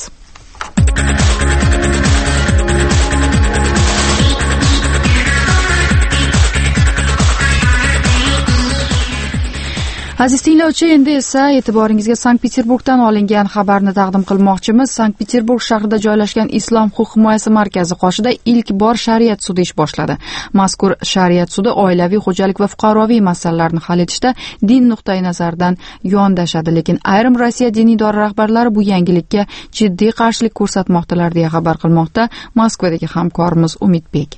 Aziz tinglovchi, endi esa e'tiboringizga Sankt-Peterburgdan olingan xabarni taqdim qilmoqchimiz. Sankt-Peterburg shahrida joylashgan Islom huquq himoyasi markazi qoshida ilk bor shariat sudi ish boshladi. Mazkur shariat sudi oilaviy xo'jalik va fuqaroviy masalalarni hal etishda din nuqtai nazaridan yondashadi, lekin ayrim Rossiya diniy idora rahbarlari bu yangilikka jiddiy qarshilik ko'rsatmoqdalar deya xabar qilmoqda Moskvadagi hamkorimiz Umidbek.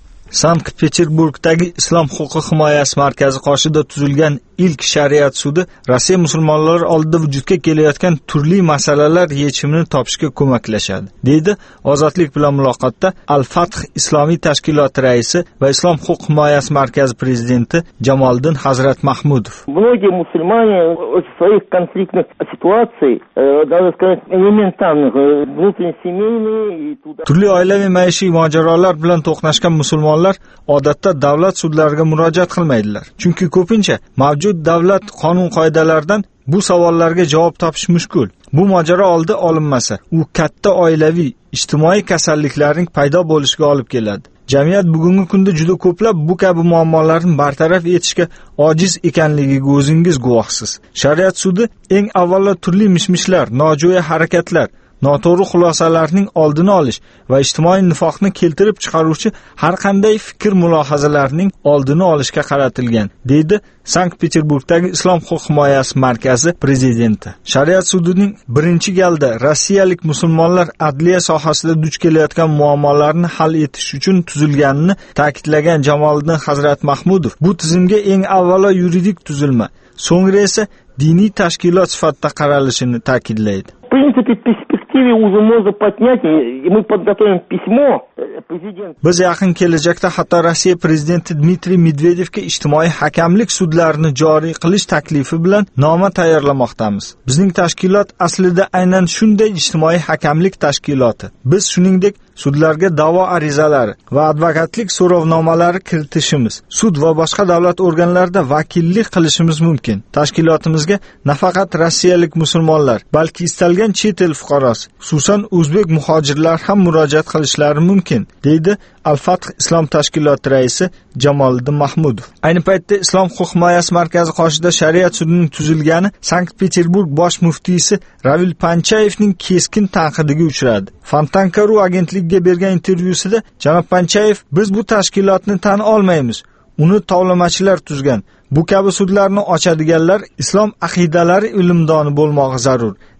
Sankt-Peterburgdagi Islom huquqi himoyasi markazi qoshida tuzilgan ilk shariat sudi Rossiya musulmonlari oldida vujudga kelayotgan turli masalalar yechimini topishga ko'maklashadi, deydi Ozodlik bilan muloqotda Al-Fath islomiy tashkiloti raisi va Islom huquq himoyasi markazi prezidenti Jamoliddin Hazrat Mahmudov. Многие мусульмане в своих конфликтных ситуациях, даже сказать, элементарных, внутреннесемейные. Turli oilaviy maishiy mojarolar bilan to'qnashgan musulmonlar odatda davlat sudlariga murojaat qilmaydilar. Chunki ko'pincha mavjud davlat qonun qoidalaridan bu savollarga javob topish mushkul. Bu mojaro oldi olinmasa, u katta oilaviy, ijtimoiy kasalliklarning paydo bo'lishiga olib keladi. Jamiyat bugungi kunda juda ko'plab bu kabi muammolarni bartaraf etishga ojiz ekanligiga o'zingiz guvohsiz. Shariat sudi eng avvalo turli mishmishlar, nojo'ya harakatlar, noto'g'ri xulosalarning oldini olish va ijtimoiy nifoqni keltirib chiqaruvchi har qanday fikr mulohazalarning oldini olishga qaratilgan, deydi Sankt-Peterburgdagi Islom huquq himoyasi markazi prezidenti. Shariat sudining birinchi galda rossiyalik musulmonlar adliya sohasida duch kelayotgan muammolarni hal etish uchun tuzilganini ta'kidlagan Jamoliddin Hazrat Mahmudov bu tizimga eng avvalo yuridik tuzilma, so'ngra esa diniy tashkilot sifatida qaralishini ta'kidlaydi. В принципе, в перспективе уже можно поднять, и мы подготовим письмо президенту. Biz yaqin kelajakda hatto Rossiya prezidenti Dmitriy Medvedevga ijtimoiy hakamlik sudlarini joriy qilish taklifi bilan noma tayyorlamoqdamiz. Bizning tashkilot aslida aynan shunday ijtimoiy hakamlik tashkiloti. Biz shuningdek sudlarga da'vo arizalari va advokatlik so'rovnomalari kiritishimiz, sud va boshqa davlat organlarida vakillik qilishimiz mumkin. Tashkilotimizga nafaqat rossiyalik musulmonlar, balki istalgan chet el fuqarosi, xususan o'zbek muhojirlar ham murojaat qilishlari mumkin, deydi Al-Fath islom tashkiloti raisi Jamoliddin Mahmudov. Ayni paytda Islom huquq himoyasi markazi qoshida shariat sudining tuzilgani Sankt-Peterburg bosh muftiysi Ravil Panchayevning keskin tanqidiga uchradi. Fontanka.ru agentligiga bergan intervyusida janob Panchayev, biz bu tashkilotni tan olmaymiz. Uni tovlamachilar tuzgan. Bu kabi sudlarni ochadiganlar islom aqidalari ilmdoni bo'lmog'i zarur,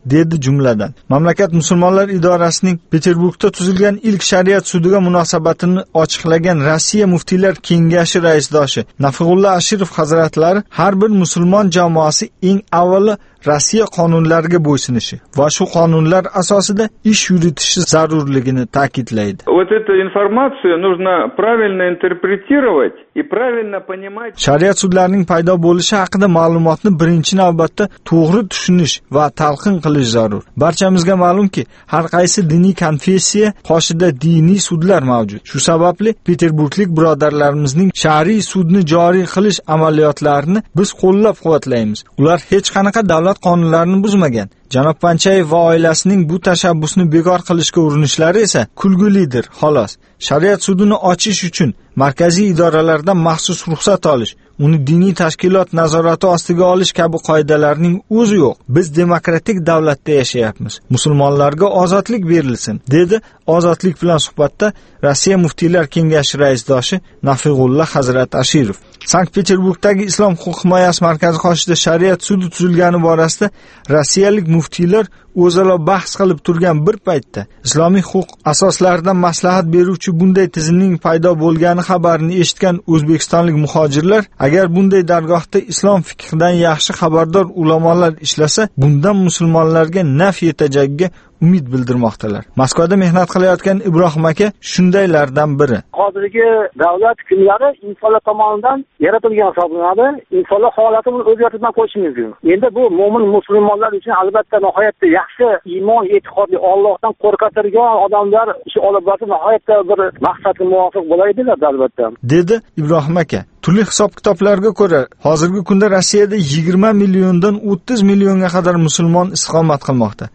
dedi jumladan. Mamlakat musulmonlar idorasining Peterburgda tuzilgan ilk shariat sudiga munosabatini ochiqlagan Rossiya muftiylar kengashi raisdoshi Nafig'ullo Ashirov hazratlari har bir musulmon jamoasi eng avvalo Rossiya qonunlariga bo'ysunishi va shu qonunlar asosida ish yuritishi zarurligini ta'kidlaydi. Вот эту информацию нужно правильно интерпретировать и правильно понимать. Shariat sudlarining paydo bo'lishi haqida ma'lumotni birinchi navbatda to'g'ri tushunish va talqin qilish zarur. Barchamizga ma'lumki, har qaysi diniy konfessiya qoshida diniy sudlar mavjud. Shu sababli Peterburglik birodarlarimizning shariy sudni joriy qilish amaliyotlarini biz qo'llab-quvvatlaymiz. Ular hech qanaqa davlat qonunlarini buzmagan. Janob Panchayev va oilasining bu tashabbusni bekor qilishga urinishlari esa kulgulidir, xolos. Shariat sudini ochish uchun markaziy idoralardan maxsus ruxsat olish, uni diniy tashkilot nazorati ostiga olish kabi qoidalarning o'zi yo'q. Biz demokratik davlatda yashayapmiz. Musulmonlarga ozodlik berilsin, dedi ozodlik bilan suhbatda Rossiya muftiylar kengashi raisdoshi Nafig'ullo Hazrat Ashirov. Sankt-Peterburgdagi Islom huquq himoyasi markazi qoshida shariat sudi tuzilgani borasida rossiyalik muftiylar o'zaro bahs qilib turgan bir paytda islomiy huquq asoslaridan maslahat beruvchi bunday tizimning paydo bo'lgani xabarini eshitgan o'zbekistonlik muhojirlar, agar bunday dargohda islom fiqhidan yaxshi xabardor ulamolar ishlasa, bundan musulmonlarga naf yetajagiga umid bildirmoqdalar. Moskvada mehnat qilayotgan Ibrohim aka shundaylardan biri. Hozirgi davlat hukmlari insonlar tomonidan yaratilgan hisoblanadi. Insonlar holatini o'zgartirib qo'yish mumkin. Endi bu mo'min musulmonlar uchun albatta nihoyatda yaxshi iymon e'tiqodli Allohdan qo'rqatirgan odamlar ish olib borsa nihoyatda bir maqsadga muvofiq bo'ladilar albatta. Dedi Ibrohim aka. Turli hisob-kitoblarga ko'ra, hozirgi kunda Rossiyada yigirma milliondan o'ttiz millionga qadar musulmon istiqomat qilmoqda.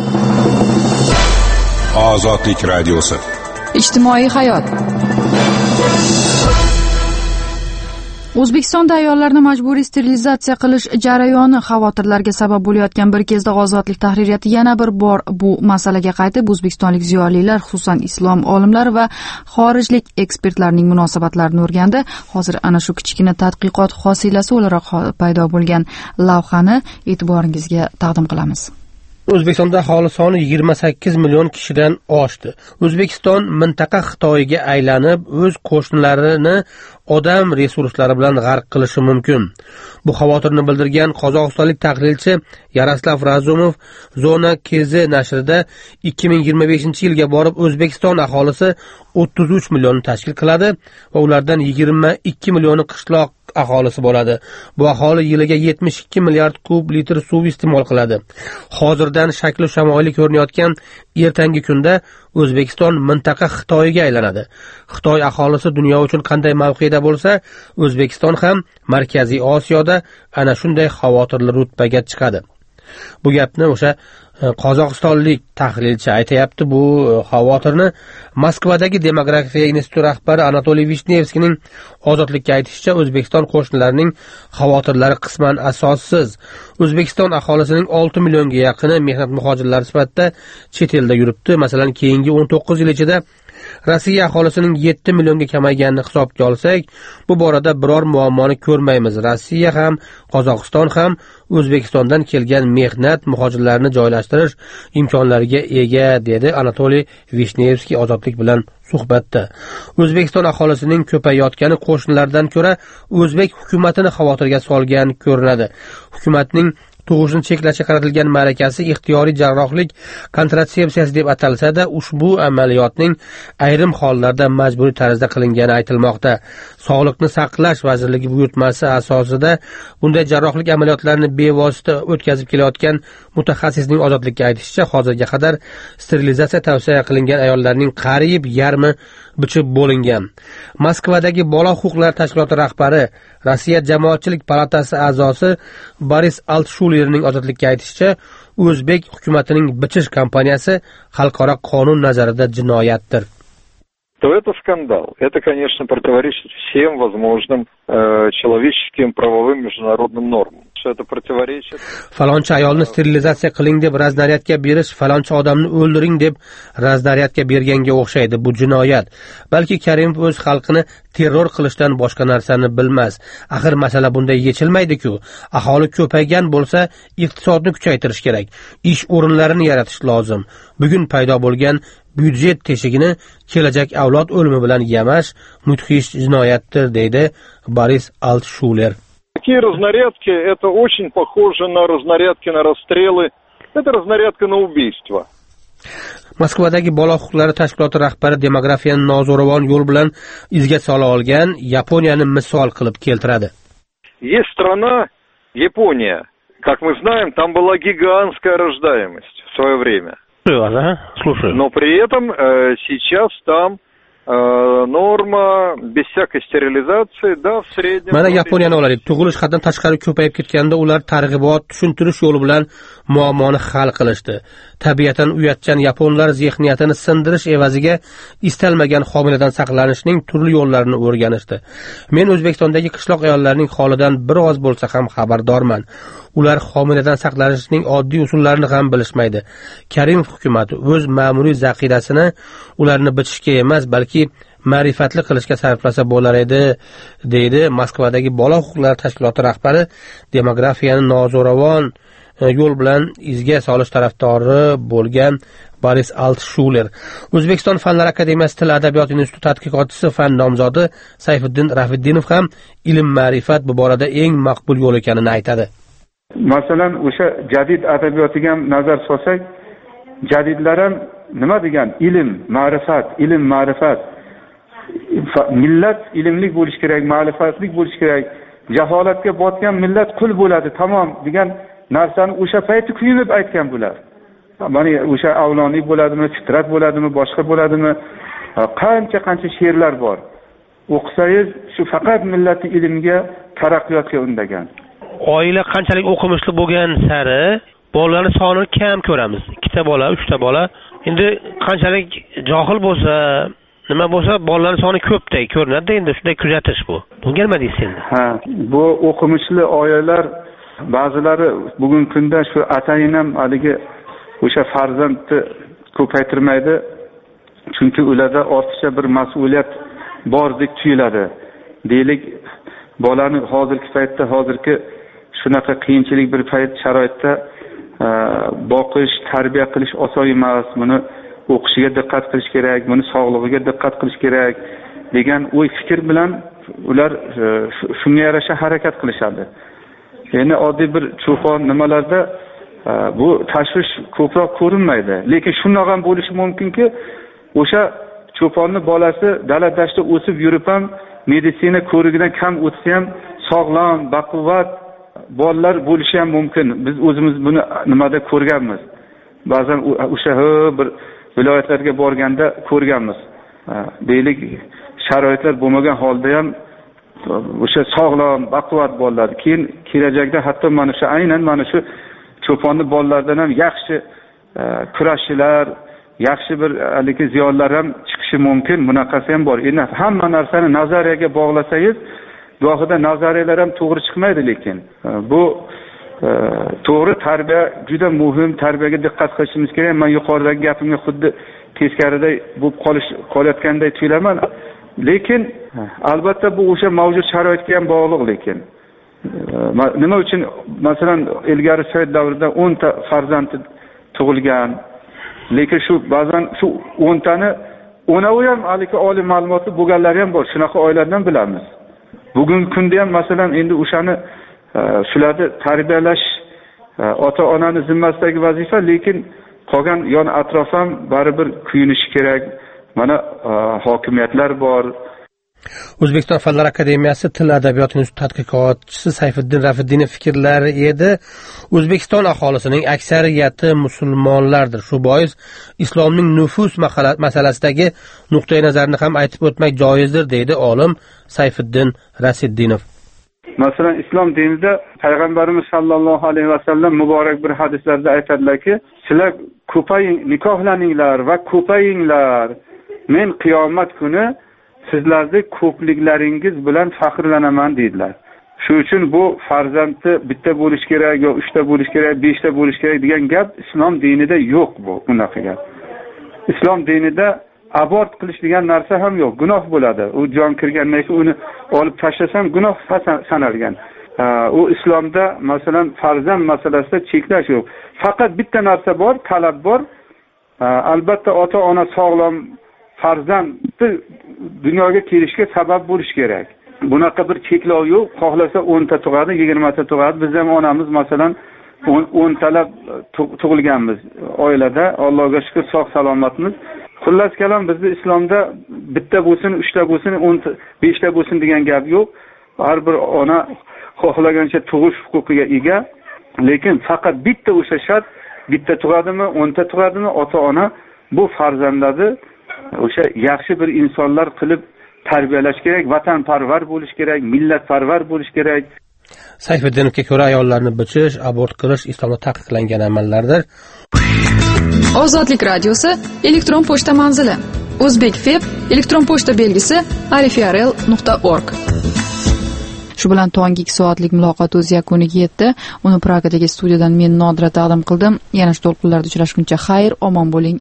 Ozodlik radiosi. Ijtimoiy hayot. O'zbekistonda ayollarni majburiy sterilizatsiya qilish jarayoni xavotirlarga sabab bo'layotgan bir kezda ozodlik tahririyati yana bir bor bu masalaga qaytib, o'zbekistonlik ziyolilar, xususan islom olimlari va xorijlik ekspertlarning munosabatlarini o'rgandi. Hozir ana shu kichkina tadqiqot hosilasi o'laroq paydo bo'lgan lavhani e'tiboringizga taqdim qilamiz. O'zbekistonda aholi soni yigirma sakkiz million kishidan oshdi. O'zbekiston mintaqa Xitoyga aylanib, o'z qo'shnilarini odam resurslari bilan g'arq qilishi mumkin. Bu xavotirni bildirgan qozog'istonlik tahlilchi Yaroslav Razumov Zona Kz nashrida ikki ming yigirma beshinchi yilga borib O'zbekiston aholisi o'ttiz uch millionni tashkil qiladi va ulardan yigirma ikki millioni qishloq aholisi bo'ladi. Bu aholi yiliga yetmish ikki milliard kub litr suv iste'mol qiladi. Hozirdan shakli shamoyli ko'rinayotgan ertangi kunda O'zbekiston mintaqa Xitoyga aylanadi. Xitoy aholisi dunyo uchun qanday mavqeda bo'lsa, O'zbekiston ham Markaziy Osiyoda ana shunday xavotirli rutbaga chiqadi. Bu gapni o'sha qozog'istonlik tahlilchi aytayapti. Bu xavotirni Moskvadagi demografiya instituti rahbari Anatoliy Vishnevskiyning ozodlikka aytishicha, O'zbekiston qo'shnilarining xavotirlari qisman asossiz. O'zbekiston aholisining olti millionga yaqini mehnat muhojirlari sifatida chet elda yuribdi. Masalan, keyingi o'n to'qqiz yil ichida Rossiya aholisining yetti millionga kamayganini hisobga olsak, bu borada biror muammoni ko'rmaymiz. Rossiya ham, Qozog'iston ham O'zbekistondan kelgan mehnat muhojirlarini joylashtirish imkonlariga ega, dedi Anatoliy Vishnevskiy ozodlik bilan suhbatda. O'zbekiston aholisining ko'payayotgani qo'shnilardan ko'ra o'zbek hukumatini xavotirga solgan ko'rinadi. Hukumatning tug'ishni cheklashga qaratilgan malakasi ixtiyoriy jarrohlik kontratsepsiyasi deb atalsa-da, ushbu amaliyotning ayrim hollarda majburiy tarzda qilingani aytilmoqda. Sog'liqni saqlash vazirligi buyurtmasi asosida bunday jarrohlik amaliyotlarini bevosita o'tkazib kelayotgan mutaxassisning ozodlikka aytishicha, hozirga qadar sterilizatsiya tavsiya qilingan ayollarning qariyb yarmi bichib bo'lingan. Moskvadagi bola huquqlari tashkiloti rahbari, Rossiya jamoatchilik palatasi a'zosi Boris Altshulerning ozodlikka aytishicha, o'zbek hukumatining bichish kampaniyasi xalqaro qonun nazarida jinoyatdir. то это скандал. Это, конечно, противоречит всем возможным э, человеческим правовым международным нормам. Что это противоречит. Falonchi ayolni sterilizatsiya qiling deb razryadga berish, falonchi odamni o'ldiring deb razryadga berganga o'xshaydi. Bu jinoyat. Balki Karimov o'z xalqini terror qilishdan boshqa narsani bilmas. Axir masala bunday yechilmaydi-ku. Aholi ko'paygan bo'lsa, iqtisodni kuchaytirish kerak. Ish o'rinlarini yaratish lozim. Bugun paydo bo'lgan byudjet teshigini kelajak avlod o'limi bilan yamash mudhish jinoyatdir, deydi Boris Altshuler. Такие разнарядки, это очень похоже на разнарядки на расстрелы. Это разнарядка на убийство. Moskvadagi bola huquqlari tashkiloti rahbari demografiyani nozo'ravon yo'l bilan izga sola olgan Yaponiyani misol qilib keltiradi. Есть страна Япония. Как мы знаем, там была гигантская рождаемость в свое время. Слушаю. Но при этом э, сейчас там norma без всякой стерилизации, да, в среднем. Mana Yaponiyani olaylik. Tug'ilish haddan tashqari ko'payib ketganda ular targ'ibot, tushuntirish yo'li bilan muammoni hal qilishdi. Tabiatan uyatchan yaponlar zehniyatini sindirish evaziga istalmagan homiladan saqlanishning turli yo'llarini o'rganishdi. Men O'zbekistondagi qishloq ayollarining holidan biroz bo'lsa ham xabardorman. Ular homiladan saqlanishning oddiy usullarini ham bilishmaydi. Karimov hukumatı o'z ma'muriy zaqirasini ularni bichishga emas, balki ma'rifatli qilishga sarflasa bo'lar edi, deydi Moskvadagi bola huquqlari tashkiloti rahbari demografiyani nozo'ravon yo'l bilan izga solish tarafdori bo'lgan Boris Altshuler. O'zbekiston Fanlar akademiyasi Til adabiyot instituti tadqiqotchisi, fan nomzodi Sayfiddin Rafiddinov ham ilm ma'rifat bu borada eng maqbul yo'l ekanini aytadi. Masalan, o'sha jadid adabiyotiga ham nazar solsak, jadidlar ham nima degan? Ilm, ma'rifat, ilm, ma'rifat. Millat ilmli bo'lish kerak, ma'rifatli bo'lish kerak. Jaholatga botgan millat qul bo'ladi, tamom degan narsani o'sha payti kuyunib aytgan bular. Mana o'sha avloniy bo'ladimi, fitrat bo'ladimi, boshqa bo'ladimi? Qancha-qancha she'rlar bor. O'qisangiz, shu faqat millatni ilmga, taraqqiyotga undagan. Oila qanchalik o'qimishli bo'lgan sari bolalarning sonini kam ko'ramiz. Ikkita bola, uchta bola. Endi qanchalik johil bo'lsa, nima bo'lsa, bolalarning soni ko'pday ko'rinadi. Endi shunday kuzatish bu. Bunga nima deysiz endi? Ha, bu o'qimishli oilalar ba'zilari bugungi kunda shu atayin ham haligi o'sha farzandni ko'paytirmaydi. Chunki ularda ortiqcha bir mas'uliyat bordek tuyuladi. Deylik, bolani hozirgi paytda, hozirgi shunaqa qiyinchilik bir payt sharoitda boqish, tarbiya qilish oson emas. Buni o'qishiga diqqat qilish kerak, buni sog'lig'iga diqqat qilish kerak degan o'y fikr bilan ular shunga yarasha harakat qilishadi. Endi oddiy bir cho'pon nimalarda bu tashvish ko'proq ko'rinmaydi. Lekin shundoq ham bo'lishi mumkinki, o'sha cho'ponni bolasi dala-dashtda o'sib yurib ham meditsina ko'rigidan kam o'tsa ham sog'lom, baquvvat bolalar bo'lishi ham mumkin. Biz o'zimiz buni nimada ko'rganmiz. Ba'zan o'sha bir viloyatlarga borganda ko'rganmiz. Deylik, sharoitlar bo'lmagan holda ham o'sha sog'lom, baquvvat bolalar keyin kelajakda hatto mana shu aynan mana shu cho'ponni bolalardan ham yaxshi kurashchilar, yaxshi bir haligi ziyolilar ham chiqishi mumkin. Bunaqasi ham bor. Endi hamma narsani nazariyaga bog'lasangiz, gohida nazariyalar ham to'g'ri chiqmaydi, lekin bu to'g'ri tarbiya juda muhim. Tarbiyaga diqqat qilishimiz kerak. Men yuqoridagi gapimga xuddi teskariday bo'lib qolish qolayotganday tuyulaman. Lekin albatta bu o'sha mavjud sharoitga ham bog'liq. Lekin nima uchun masalan ilgari Sovet davrida o'n ta farzand tug'ilgan, lekin shu ba'zan shu o'n tani o'navi ham haligi oliy ma'lumotli bo'lganlari ham bor. Shunaqa oilalardan bilamiz. Bugungi kunda ham masalan endi o'shani shularni tarbiyalash ota-onaning zimmasidagi vazifa, lekin qolgan yon atrof ham baribir kuyinishi kerak. Mana hokimiyatlar bor. O'zbekiston Fanlar akademiyasi Til adabiyot instituti tadqiqotchisi Sayfiddin Rafiddinov fikrlari edi. O'zbekiston aholisining aksariyati musulmonlardir. Shu bois islomning nufus masalasidagi nuqtai nazarni ham aytib o'tmak joizdir, deydi olim Sayfiddin Rafiddinov. Masalan, islom dinida payg'ambarimiz sallallohu alayhi vasallam muborak bir hadislarda aytadilarki, sizlar ko'paying, nikohlaninglar va ko'payinglar. men qiyomat kuni sizlarning ko'pliklaringiz bilan faxrlanaman dedilar. Shuning uchun bu farzandni bitta bo'lish kerak, yo uchta bo'lish kerak, beshta bo'lish kerak degan gap islom dinida yo'q bu, unaqa gap. Islom dinida abort qilish degan narsa ham yo'q, gunoh bo'ladi. U jon kirgandan keyin uni olib tashlasam gunoh sanalgan. U islomda masalan farzand masalasida cheklash yo'q. Faqat bitta narsa bor, talab bor. Albatta ota-ona sog'lom farzandni dunyoga kelishga sabab bo'lish kerak. Bunaqa bir cheklov yo'q. Xohlasa o'nta tug'adi, yigirmata tug'adi. Biz ham onamiz masalan o'ntalab tug'ilganmiz oilada. Allohga shukr, sog' salomatmiz. Xullas kalom bizning islomda bitta bo'lsin, uchta bo'lsin, o'nta, beshta bo'lsin degan gap yo'q. Har bir ona xohlagancha tug'ish huquqiga ega. Lekin faqat bitta o'sha shart, bitta tug'adimi, o'nta tug'adimi, ota-ona bu farzandlarni o'sha yaxshi bir insonlar qilib tarbiyalash kerak, vatanparvar bo'lish kerak, millatparvar bo'lish kerak. Sayfiddinovga ko'ra ayollarni bichish, abort qilish islomda taqiqlangan amallardir. Ozodlik radiosi elektron pochta manzili: O'zbekfeb elektron pochta belgisi arifiarel nuqta org. Shu bilan tonggi ikki soatlik muloqot o'z yakuniga yetdi. Uni Pragadagi studiyadan men Nodira taqdim qildim. Yana shu to'lqinlarda uchrashguncha xayr, omon bo'ling.